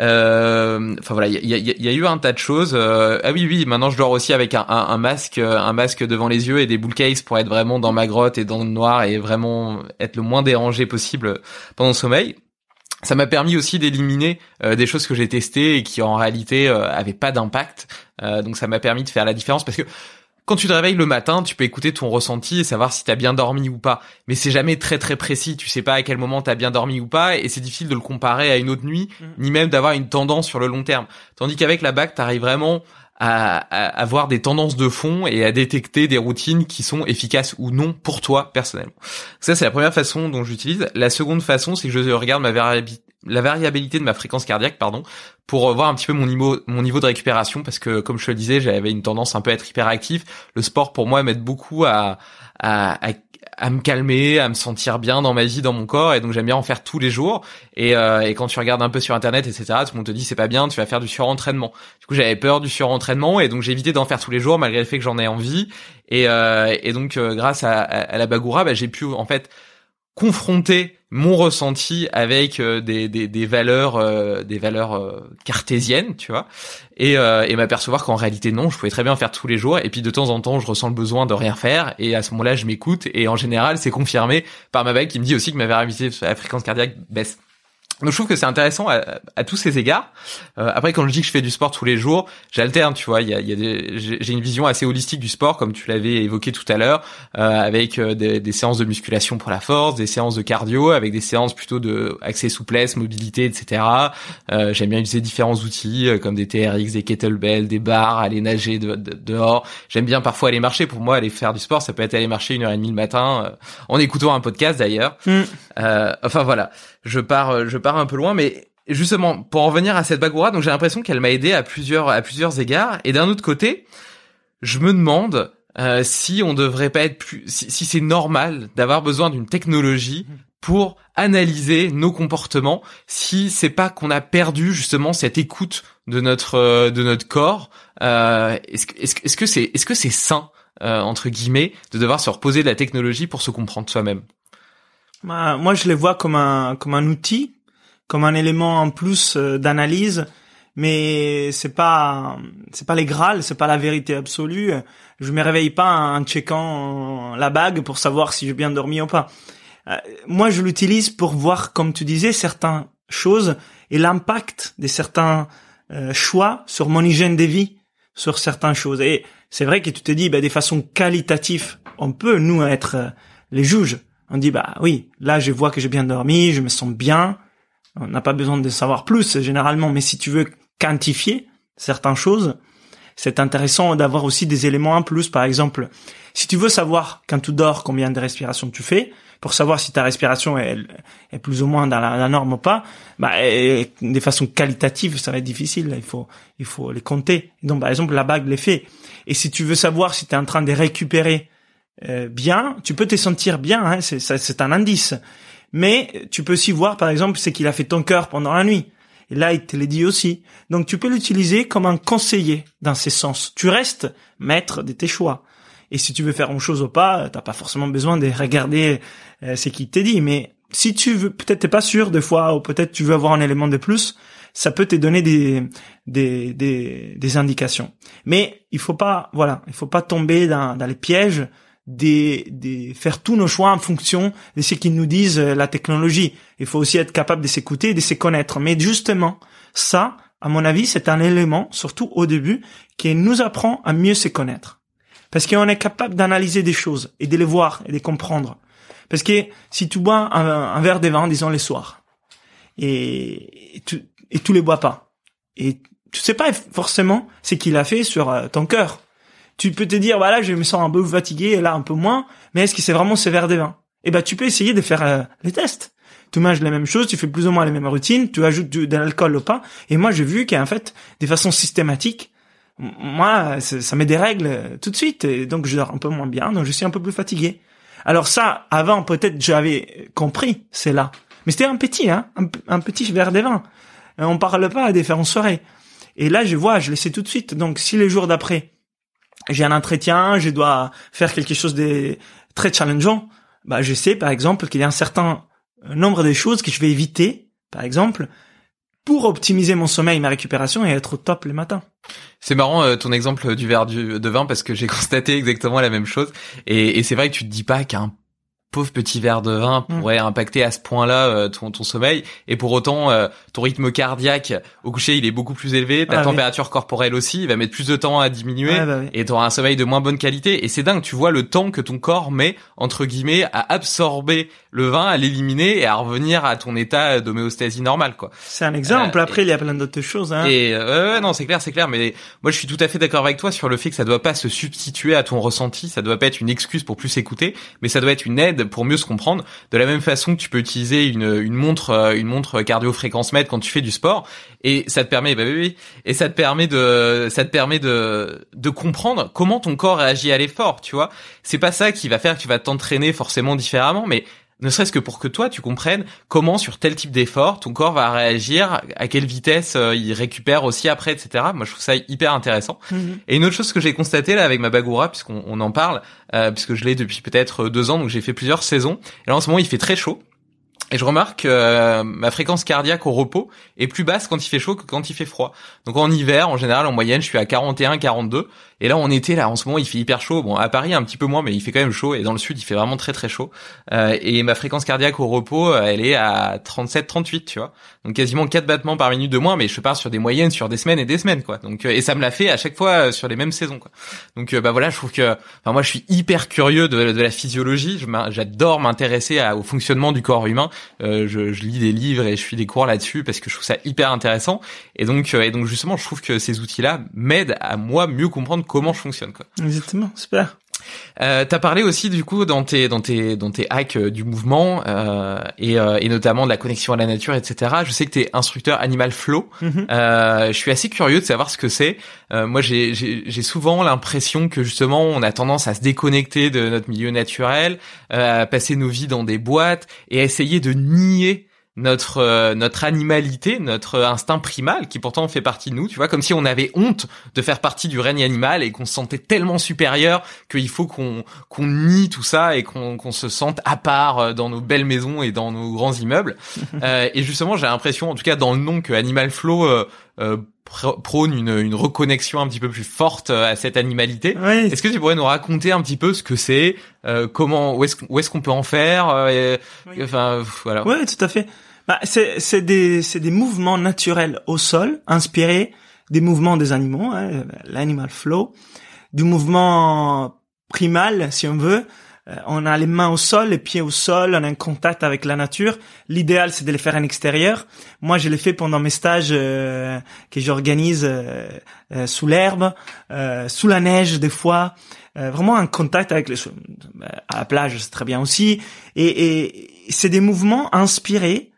Euh, enfin voilà, il y a, y, a, y a eu un tas de choses. Euh, ah oui, oui, maintenant je dors aussi avec un, un, un masque, un masque devant les yeux et des bull case pour être vraiment dans ma grotte et dans le noir et vraiment être le moins dérangé possible pendant le sommeil. Ça m'a permis aussi d'éliminer euh, des choses que j'ai testées et qui en réalité euh, avaient pas d'impact. Euh, donc ça m'a permis de faire la différence parce que quand tu te réveilles le matin, tu peux écouter ton ressenti et savoir si t'as bien dormi ou pas. Mais c'est jamais très très précis. Tu sais pas à quel moment t'as bien dormi ou pas et c'est difficile de le comparer à une autre nuit, mmh. ni même d'avoir une tendance sur le long terme. Tandis qu'avec la bague, t'arrives vraiment à, à avoir des tendances de fond et à détecter des routines qui sont efficaces ou non pour toi personnellement. Ça, c'est la première façon dont j'utilise. La seconde façon, c'est que je regarde ma variabilité la variabilité de ma fréquence cardiaque, pardon, pour voir un petit peu mon niveau, mon niveau de récupération, parce que, comme je te le disais, j'avais une tendance un peu à être hyperactif. Le sport, pour moi, m'aide beaucoup à, à, à, à me calmer, à me sentir bien dans ma vie, dans mon corps, et donc j'aime bien en faire tous les jours. Et, euh, et quand tu regardes un peu sur Internet, et cetera, tout le monde te dit c'est pas bien, tu vas faire du surentraînement. Du coup, j'avais peur du surentraînement, et donc j'ai évité d'en faire tous les jours, malgré le fait que j'en ai envie. Et, euh, et donc, euh, grâce à, à, à la bague Oura, bah, j'ai pu, en fait, confronter mon ressenti avec euh, des, des des valeurs euh, des valeurs euh, cartésiennes, tu vois, et euh, et m'apercevoir qu'en réalité non, je pouvais très bien faire tous les jours, et puis de temps en temps je ressens le besoin de rien faire, et à ce moment-là je m'écoute, et en général c'est confirmé par ma bague qui me dit aussi que ma variabilité, la fréquence cardiaque baisse. Donc je trouve que c'est intéressant à, à tous ces égards. Euh, après, quand je dis que je fais du sport tous les jours, j'alterne, tu vois. Il y a, il y a des, j'ai une vision assez holistique du sport, comme tu l'avais évoqué tout à l'heure, euh, avec des, des séances de musculation pour la force, des séances de cardio, avec des séances plutôt de accès souplesse, mobilité, et cetera. Euh, j'aime bien utiliser différents outils euh, comme des T R X, des kettlebells, des barres, aller nager de, de, dehors. J'aime bien parfois aller marcher. Pour moi, aller faire du sport, ça peut être aller marcher une heure et demie le matin, euh, en écoutant un podcast d'ailleurs. Mm. Euh, enfin voilà. Je pars, je pars un peu loin, mais justement, pour en revenir à cette Bagura, donc j'ai l'impression qu'elle m'a aidé à plusieurs, à plusieurs égards. Et d'un autre côté, je me demande euh, si on devrait pas être plus, si, si c'est normal d'avoir besoin d'une technologie pour analyser nos comportements, si c'est pas qu'on a perdu justement cette écoute de notre, euh, de notre corps. Euh, est-ce que, est-ce que, est-ce que c'est, est-ce que c'est sain euh, entre guillemets de devoir se reposer de la technologie pour se comprendre soi-même? Moi, je les vois comme un comme un outil, comme un élément en plus d'analyse, mais c'est pas c'est pas les Graal, c'est pas la vérité absolue. Je me réveille pas en checkant la bague pour savoir si j'ai bien dormi ou pas. Moi, je l'utilise pour voir, comme tu disais, certaines choses et l'impact de certains choix sur mon hygiène de vie, sur certaines choses. Et c'est vrai que tu te dis, bah, de façon qualitative, on peut nous être les juges. On dit, bah oui, là je vois que j'ai bien dormi, je me sens bien. On n'a pas besoin de savoir plus généralement, mais si tu veux quantifier certaines choses, c'est intéressant d'avoir aussi des éléments en plus. Par exemple, si tu veux savoir quand tu dors combien de respirations tu fais, pour savoir si ta respiration est, est plus ou moins dans la, la norme ou pas, bah et, de façon qualitative, ça va être difficile. Il faut il faut les compter. Donc par exemple, la bague les fait. Et si tu veux savoir si tu es en train de récupérer Euh, bien, tu peux te sentir bien, hein, c'est, c'est un indice. Mais tu peux aussi voir, par exemple, ce qu'il a fait ton cœur pendant la nuit. Et là, il te le dit aussi. Donc, tu peux l'utiliser comme un conseiller dans ces sens. Tu restes maître de tes choix. Et si tu veux faire une chose ou pas, t'as pas forcément besoin de regarder euh, ce qu'il t'a dit. Mais si tu veux, peut-être t'es pas sûr des fois, ou peut-être tu veux avoir un élément de plus, ça peut te donner des des des, des indications. Mais il faut pas, voilà, il faut pas tomber dans, dans les pièges. Des, des, faire tous nos choix en fonction de ce qu'ils nous disent la technologie. Il faut aussi être capable de s'écouter et de se connaître. Mais justement, ça, à mon avis, c'est un élément, surtout au début, qui nous apprend à mieux se connaître. Parce qu'on est capable d'analyser des choses et de les voir et de les comprendre. Parce que si tu bois un, un verre de vin, disons les soirs, et, et tu, et tu les bois pas, et tu sais pas forcément ce qu'il a fait sur ton cœur. Tu peux te dire, voilà, je me sens un peu fatigué, et là un peu moins, mais est-ce que c'est vraiment ce verre de vin? Eh ben, tu peux essayer de faire euh, les tests. Tu manges les mêmes choses, tu fais plus ou moins les mêmes routines, tu ajoutes du, de l'alcool ou pas. Et moi, j'ai vu qu'en fait, de façon systématique, moi, ça met des règles tout de suite, et donc je dors un peu moins bien, donc je suis un peu plus fatigué. Alors ça, avant, peut-être j'avais compris, c'est là. Mais c'était un petit, hein, un, un petit verre de vin. On parle pas de faire en soirée. Et là, je vois, je le sais tout de suite. Donc, si les jours d'après, j'ai un entretien, je dois faire quelque chose de très challengeant, bah je sais par exemple qu'il y a un certain nombre de choses que je vais éviter, par exemple, pour optimiser mon sommeil, ma récupération et être au top le matin. C'est marrant euh, ton exemple du verre du, de vin parce que j'ai constaté exactement la même chose et, et c'est vrai que tu te dis pas qu'un pauvre petit verre de vin pourrait mmh. impacter à ce point-là euh, ton, ton sommeil et pour autant euh, ton rythme cardiaque au coucher il est beaucoup plus élevé, ta ah, température oui. corporelle aussi, il va mettre plus de temps à diminuer ah, bah, oui. et tu auras un sommeil de moins bonne qualité et c'est dingue, tu vois le temps que ton corps met entre guillemets à absorber le vin, à l'éliminer et à revenir à ton état d'homéostasie normale quoi. C'est un exemple, euh, après et, il y a plein d'autres choses hein. Et euh, non, c'est clair, c'est clair mais moi je suis tout à fait d'accord avec toi sur le fait que ça doit pas se substituer à ton ressenti, ça doit pas être une excuse pour plus s'écouter, mais ça doit être une aide pour mieux se comprendre. De la même façon que tu peux utiliser une, une montre, une montre cardio-fréquence mètre quand tu fais du sport, et ça te permet, bah oui, oui, et ça te permet de, ça te permet de, de comprendre comment ton corps réagit à l'effort, tu vois. C'est pas ça qui va faire que tu vas t'entraîner forcément différemment, mais ne serait-ce que pour que toi, tu comprennes comment, sur tel type d'effort, ton corps va réagir, à quelle vitesse euh, il récupère aussi après, et cetera. Moi, je trouve ça hyper intéressant. Mmh. Et une autre chose que j'ai constatée là avec ma Bagura, puisqu'on on en parle, euh, puisque je l'ai depuis peut-être deux ans, donc j'ai fait plusieurs saisons. Et là, en ce moment, il fait très chaud. Et je remarque que euh, ma fréquence cardiaque au repos est plus basse quand il fait chaud que quand il fait froid. Donc en hiver, en général, en moyenne, je suis à quarante et un, quarante-deux. Et là, en été, là, en ce moment, il fait hyper chaud. Bon, à Paris, un petit peu moins, mais il fait quand même chaud. Et dans le sud, il fait vraiment très, très chaud. Euh, et ma fréquence cardiaque au repos, elle est à trente-sept, trente-huit, tu vois. Donc quasiment quatre battements par minute de moins, mais je pars sur des moyennes sur des semaines et des semaines, quoi. Donc, et ça me l'a fait à chaque fois sur les mêmes saisons, quoi. Donc, bah voilà, je trouve que, enfin, moi, je suis hyper curieux de, de la physiologie. Je j'adore m'intéresser à, au fonctionnement du corps humain. Euh, je, je lis des livres et je suis des cours là-dessus parce que je trouve ça hyper intéressant. Et donc, et donc justement, je trouve que ces outils-là m'aident à moi mieux comprendre comment je fonctionne, quoi. Exactement, super. Euh, t'as parlé aussi du coup dans tes dans tes dans tes hacks euh, du mouvement euh, et euh, et notamment de la connexion à la nature, et cetera. Je sais que t'es instructeur Animal Flow. Mm-hmm. Euh, je suis assez curieux de savoir ce que c'est. Euh, moi, j'ai j'ai j'ai souvent l'impression que justement on a tendance à se déconnecter de notre milieu naturel, euh, à passer nos vies dans des boîtes et à essayer de nier notre euh, notre animalité, notre instinct primal qui pourtant fait partie de nous, tu vois, comme si on avait honte de faire partie du règne animal et qu'on se sentait tellement supérieur qu'il faut qu'on qu'on nie tout ça et qu'on qu'on se sente à part dans nos belles maisons et dans nos grands immeubles. euh, et justement, j'ai l'impression, en tout cas dans le nom, que Animal Flow euh, euh, prône une, une reconnexion un petit peu plus forte à cette animalité. Oui. Est-ce que tu pourrais nous raconter un petit peu ce que c'est, euh, comment, où est-ce, où est-ce qu'on peut en faire, euh, oui. Enfin, voilà. Oui, tout à fait. Bah, c'est, c'est des, c'est des mouvements naturels au sol, inspirés des mouvements des animaux, hein, l'animal flow, du mouvement primal, si on veut. On a les mains au sol, les pieds au sol, on a un contact avec la nature. L'idéal, c'est de les faire en extérieur. Moi, je les fais pendant mes stages euh, que j'organise euh, euh, sous l'herbe, euh, sous la neige des fois. Euh, vraiment un contact avec les à la plage, c'est très bien aussi. Et, et c'est des mouvements inspirés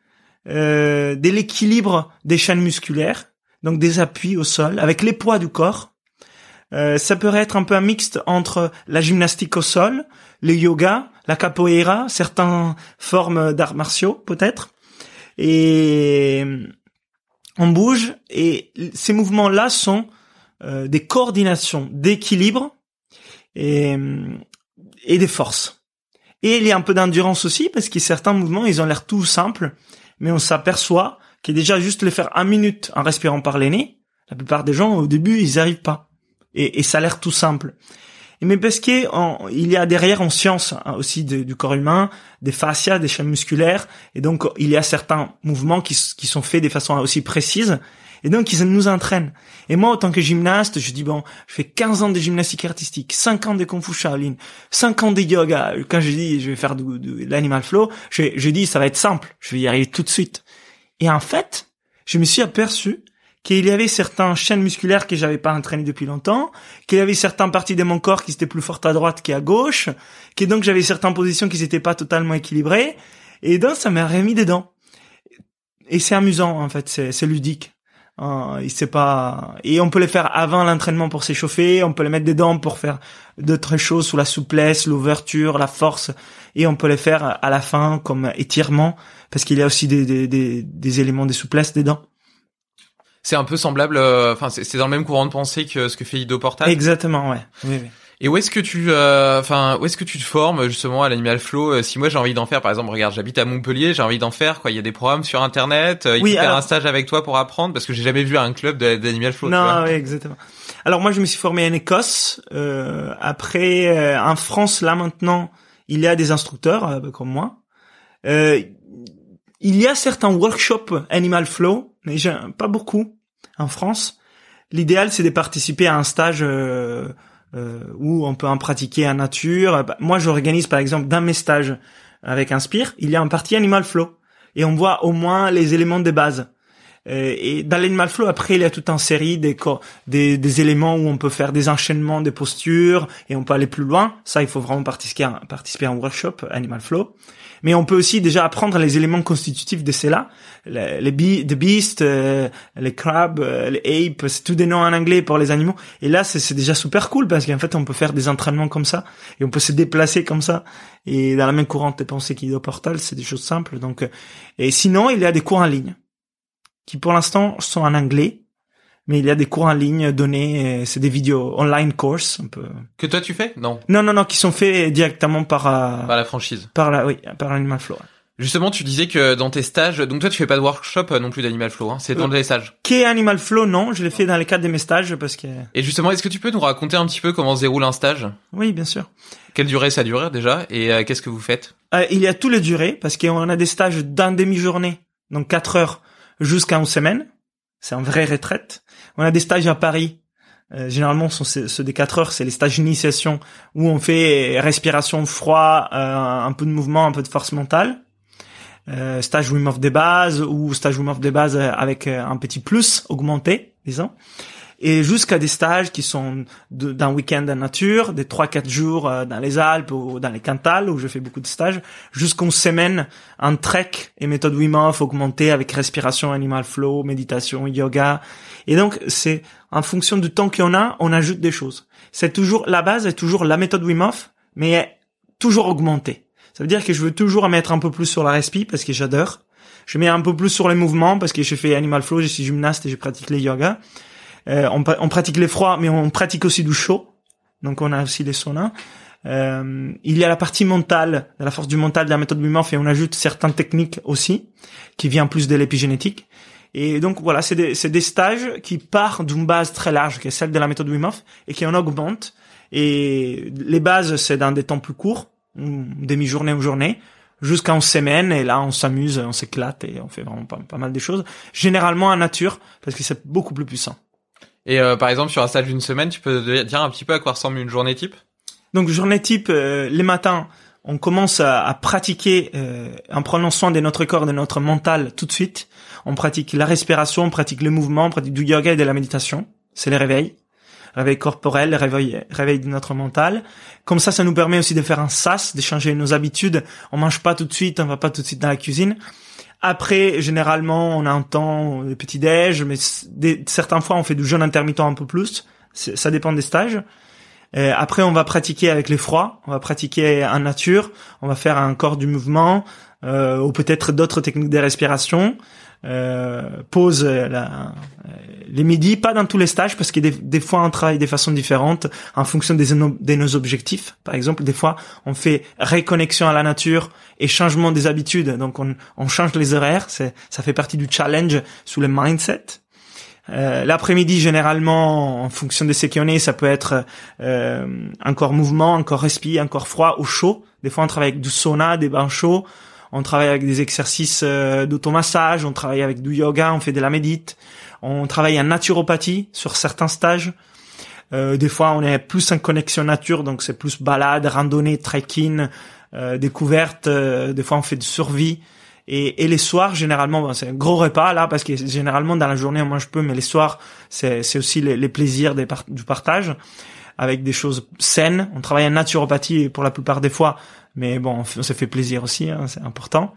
euh, de l'équilibre des chaînes musculaires, donc des appuis au sol, avec les poids du corps. Euh, ça peut être un peu un mixte entre la gymnastique au sol, le yoga, la capoeira, certaines formes d'arts martiaux peut-être. Et on bouge et ces mouvements-là sont euh, des coordinations d'équilibre et, et des forces. Et il y a un peu d'endurance aussi parce que certains mouvements, ils ont l'air tout simples, mais on s'aperçoit qu'il déjà juste les faire un minute en respirant par les nez, la plupart des gens au début, ils n'y arrivent pas. Et, et ça a l'air tout simple. Mais parce qu'il y a derrière en science hein, aussi de, du corps humain, des fascias, des chaînes musculaires, et donc il y a certains mouvements qui, qui sont faits de façon aussi précise, et donc ils nous entraînent. Et moi, en tant que gymnaste, je dis bon, je fais quinze ans de gymnastique artistique, cinq ans de Kung Fu Shaolin, cinq ans de yoga. Quand je dis je vais faire de, de, de l'animal flow, je, je dis ça va être simple, je vais y arriver tout de suite. Et en fait, je me suis aperçu qu'il y avait certaines chaînes musculaires que j'avais pas entraînées depuis longtemps, qu'il y avait certaines parties de mon corps qui étaient plus fortes à droite qu'à gauche, que donc j'avais certaines positions qui n'étaient pas totalement équilibrées, et donc ça m'a remis dedans. Et c'est amusant, en fait, c'est, c'est ludique. Euh, c'est pas, et on peut les faire avant l'entraînement pour s'échauffer, on peut les mettre dedans pour faire d'autres choses sous la souplesse, l'ouverture, la force, et on peut les faire à la fin comme étirement, parce qu'il y a aussi des, des, des, des éléments de souplesse dedans. C'est un peu semblable, enfin, euh, c'est, c'est dans le même courant de pensée que ce que fait Ido Portal. Exactement, ouais. Oui, oui. Et où est-ce que tu, enfin, euh, où est-ce que tu te formes justement à l'animal flow? Si moi j'ai envie d'en faire, par exemple, regarde, j'habite à Montpellier, j'ai envie d'en faire, quoi. Il y a des programmes sur Internet. Il oui, faut alors... faire un stage avec toi pour apprendre, parce que j'ai jamais vu un club d'animal flow. Non, oui, exactement. Alors moi, je me suis formé en Écosse. Euh, après, euh, en France, là maintenant, il y a des instructeurs euh, comme moi. Euh, il y a certains workshops animal flow, mais j'ai pas beaucoup en France. L'idéal, c'est de participer à un stage euh, euh, où on peut en pratiquer en nature. Moi, j'organise par exemple dans mes stages avec Inspire, il y a un parti animal flow et on voit au moins les éléments de base. Euh, et dans l'Animal Flow, après, il y a toute une série des, des, des éléments où on peut faire des enchaînements, des postures, et on peut aller plus loin. Ça, il faut vraiment participer à, participer à un workshop Animal Flow. Mais on peut aussi déjà apprendre les éléments constitutifs de ceux-là. Les, les be- the beast, euh, les crabs, euh, les apes, c'est tous des noms en anglais pour les animaux. Et là, c'est, c'est déjà super cool parce qu'en fait, on peut faire des entraînements comme ça et on peut se déplacer comme ça. Et dans la même courante de pensée qu'Ido Portal, c'est des choses simples. Donc, et sinon, il y a des cours en ligne qui, pour l'instant, sont en anglais. Mais il y a des cours en ligne donnés, c'est des vidéos online courses un peu. Que toi tu fais? Non. Non, non, non, qui sont faits directement par euh, par la franchise. Par la, oui, par Animal Flow. Justement, tu disais que dans tes stages, donc toi tu fais pas de workshop non plus d'Animal Flow, hein, c'est dans euh, tes stages. Qu'est Animal Flow? Non, je l'ai fait dans les cadres de mes stages parce que. Et justement, est-ce que tu peux nous raconter un petit peu comment se déroule un stage? Oui, bien sûr. Quelle durée ça dure déjà et euh, qu'est-ce que vous faites? euh, Il y a toutes les durées parce qu'on a des stages d'une demi-journée, donc quatre heures jusqu'à une semaine. C'est une vraie retraite. On a des stages à Paris. Euh, généralement, sont ceux des quatre heures, c'est les stages d'initiation où on fait respiration, froid, euh, un peu de mouvement, un peu de force mentale. Euh, stage Wim Hof des bases ou stage Wim Hof des bases avec un petit plus augmenté, disons. Et jusqu'à des stages qui sont de, d'un week-end en nature, des trois quatre jours dans les Alpes ou dans les Cantal, où je fais beaucoup de stages, jusqu'à une semaine en trek et méthode Wim Hof augmentée avec respiration, Animal Flow, méditation, yoga. Et donc, c'est en fonction du temps qu'on a, on ajoute des choses. C'est toujours, la base est toujours la méthode Wim Hof, mais toujours augmentée. Ça veut dire que je veux toujours mettre un peu plus sur la respi parce que j'adore. Je mets un peu plus sur les mouvements parce que je fais Animal Flow, je suis gymnaste et je pratique les yoga. Euh, on, on pratique les froids, mais on pratique aussi du chaud. Donc, on a aussi les saunas. Euh, il y a la partie mentale, la force du mental de la méthode Wim Hof, et on ajoute certaines techniques aussi, qui viennent plus de l'épigénétique. Et donc, voilà, c'est des, c'est des stages qui partent d'une base très large, qui est celle de la méthode Wim Hof, et qui en augmente. Et les bases, c'est dans des temps plus courts, une demi-journée ou journée, jusqu'à une semaine, et là, on s'amuse, on s'éclate, et on fait vraiment pas, pas mal de choses. Généralement en nature, parce que c'est beaucoup plus puissant. Et euh, par exemple, sur un stage d'une semaine, tu peux dire un petit peu à quoi ressemble une journée type? Donc, journée type, euh, les matins, on commence à, à pratiquer euh, en prenant soin de notre corps, de notre mental tout de suite. On pratique la respiration, on pratique le mouvement, on pratique du yoga et de la méditation. C'est le réveil. Réveil corporel, le réveil, réveil de notre mental. Comme ça, ça nous permet aussi de faire un sas, de changer nos habitudes. On mange pas tout de suite, on va pas tout de suite dans la cuisine. Après, généralement, on a un temps de petit-déj, mais des, certaines fois, on fait du jeûne intermittent un peu plus. C'est, ça dépend des stages. Et après, on va pratiquer avec les froids, on va pratiquer en nature, on va faire encore du mouvement, euh, ou peut-être d'autres techniques de respiration. Euh, pause la, les midis, pas dans tous les stages, parce que des, des fois, on travaille de façon différente en fonction des, de nos objectifs. Par exemple, des fois, on fait réconnexion à la nature et changement des habitudes. Donc, on, on change les horaires. C'est, ça fait partie du challenge sous le mindset. Euh, l'après-midi, généralement, en fonction de ce qu'on est, ça peut être euh, encore mouvement, encore respi, encore froid ou chaud. Des fois, on travaille avec du sauna, des bains chauds. On travaille avec des exercices euh, d'automassage, on travaille avec du yoga, on fait de la médite. On travaille en naturopathie sur certains stages. Euh, des fois, on est plus en connexion nature, donc c'est plus balade, randonnée, trekking, euh, découverte. Euh, des fois, on fait de survie. Et, et les soirs, généralement, bon, c'est un gros repas là, parce que généralement dans la journée on mange peu, mais les soirs, c'est, c'est aussi les, les plaisirs des par- du partage avec des choses saines. On travaille en naturopathie pour la plupart des fois, mais bon, on, fait, on se fait plaisir aussi, hein, c'est important.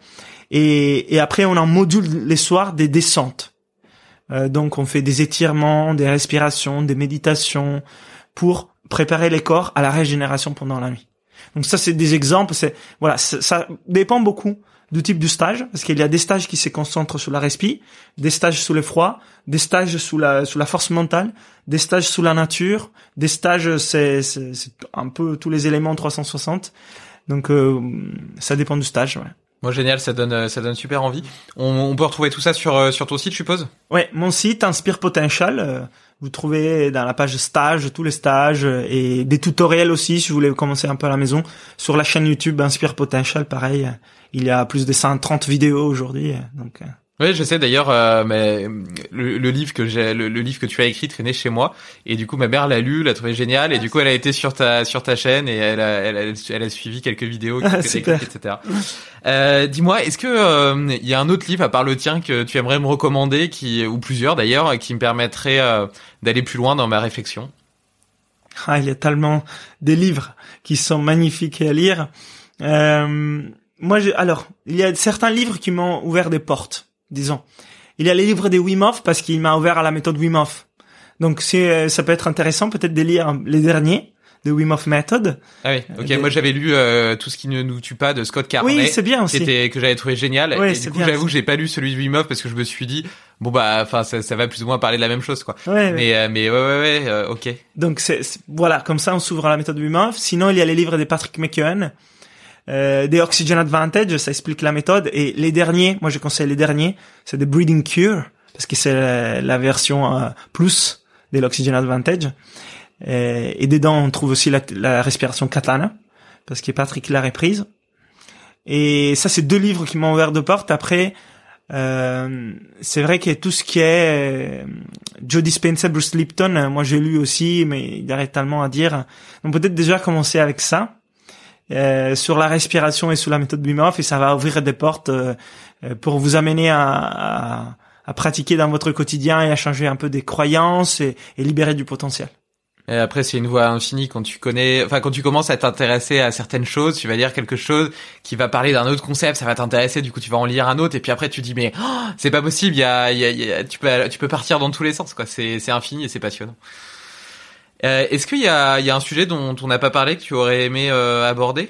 Et, et après, on a un module les soirs des descentes. Euh, donc, on fait des étirements, des respirations, des méditations pour préparer les corps à la régénération pendant la nuit. Donc ça, c'est des exemples. C'est voilà, c'est, ça dépend beaucoup du type du stage, parce qu'il y a des stages qui se concentrent sur la respi, des stages sous le froid, des stages sous la sous la force mentale, des stages sous la nature, des stages c'est c'est, c'est un peu tous les éléments trois cent soixante. Donc euh, ça dépend du stage, ouais. Bon, génial, ça donne ça donne super envie. On, on peut retrouver tout ça sur sur ton site, je suppose? Ouais, mon site Inspire Potential, euh, vous trouvez dans la page stage tous les stages et des tutoriels aussi si vous voulez commencer un peu à la maison. Sur la chaîne YouTube Inspire Potential, pareil, il y a plus de cent trente vidéos aujourd'hui, donc Oui, je sais d'ailleurs, euh, mais le, le livre que j'ai, le, le livre que tu as écrit traînait chez moi, et du coup ma mère l'a lu, l'a trouvé génial, et du coup elle a été sur ta sur ta chaîne et elle a elle a, elle a suivi quelques vidéos que ah, tu as écrites, et cetera. Euh, dis-moi, est-ce que il euh, y a un autre livre à part le tien que tu aimerais me recommander, qui ou plusieurs d'ailleurs, qui me permettrait euh, d'aller plus loin dans ma réflexion? Ah, il y a tellement des livres qui sont magnifiques à lire. Euh, moi, je, alors, il y a certains livres qui m'ont ouvert des portes, disons. Il y a les livres de Wim Hof parce qu'il m'a ouvert à la méthode Wim Hof. Donc, c'est, ça peut être intéressant peut-être de lire les derniers de Wim Hof Method. Ah oui, ok. De... Moi, j'avais lu euh, Tout ce qui ne nous tue pas de Scott Carney. Oui, c'est bien aussi. Qui était, que j'avais trouvé génial. Oui, et c'est du coup, bien, j'avoue c'est... que j'ai pas lu celui de Wim Hof parce que je me suis dit, bon bah, enfin, ça, ça va plus ou moins parler de la même chose, quoi. Ouais, mais, ouais. Euh, mais ouais, ouais, ouais, euh, ok. Donc, c'est, c'est, voilà, comme ça, on s'ouvre à la méthode Wim Hof. Sinon, il y a les livres de Patrick McKeown. Euh, des Oxygen Advantage, ça explique la méthode. Et les derniers, moi je conseille les derniers, c'est des Breathing Cure, parce que c'est la, la version euh, plus de l'Oxygen Advantage. Et, et dedans, on trouve aussi la, la respiration Katana, parce que Patrick l'a reprise. Et ça, c'est deux livres qui m'ont ouvert de porte. Après, euh, c'est vrai que tout ce qui est euh, Joe Dispenza, Bruce Lipton, moi j'ai lu aussi, mais il y aurait tellement à dire. Donc peut-être déjà commencer avec ça. Euh, sur la respiration et sur la méthode Wim Hof, et ça va ouvrir des portes euh, pour vous amener à, à, à pratiquer dans votre quotidien et à changer un peu des croyances et, et libérer du potentiel. Et après, c'est une voie infinie quand tu connais, enfin, quand tu commences à t'intéresser à certaines choses, tu vas lire quelque chose qui va parler d'un autre concept, ça va t'intéresser, du coup, tu vas en lire un autre, et puis après, tu dis, mais, oh, c'est pas possible, il y a, il y a, il y a, tu peux, tu peux partir dans tous les sens, quoi. C'est, c'est infini et c'est passionnant. Euh, est-ce qu'il y a, il y a un sujet dont on n'a pas parlé que tu aurais aimé euh, aborder?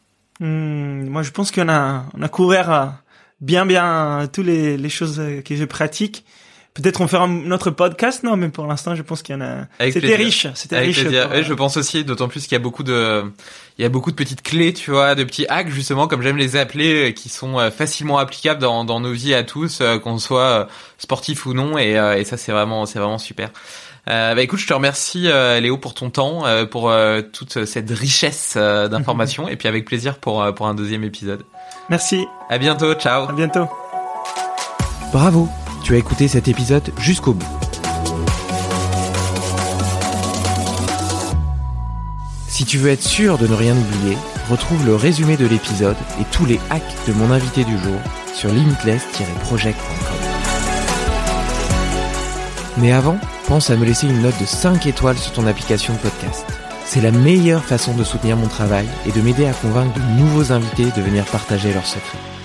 Hum, moi, je pense qu'on a, on a couvert euh, bien, bien tous les, les choses que je pratique. Peut-être on fera un autre podcast, non, mais pour l'instant, je pense qu'il y en a. Avec c'était plaisir. riche, c'était Avec riche. Plaisir. Pour... Oui, je pense aussi, d'autant plus qu'il y a beaucoup de, il y a beaucoup de petites clés, tu vois, de petits hacks justement, comme j'aime les appeler, qui sont facilement applicables dans, dans nos vies à tous, qu'on soit sportif ou non, et, et ça, c'est vraiment, c'est vraiment super. Euh, bah écoute, je te remercie euh, Léo pour ton temps, euh, pour euh, toute cette richesse euh, d'informations, et puis avec plaisir pour euh, pour un deuxième épisode. Merci. À bientôt, ciao. À bientôt. Bravo, tu as écouté cet épisode jusqu'au bout. Si tu veux être sûr de ne rien oublier, retrouve le résumé de l'épisode et tous les hacks de mon invité du jour sur limitless tiret project point com. Mais avant, pense à me laisser une note de cinq étoiles sur ton application de podcast. C'est la meilleure façon de soutenir mon travail et de m'aider à convaincre de nouveaux invités de venir partager leurs secrets.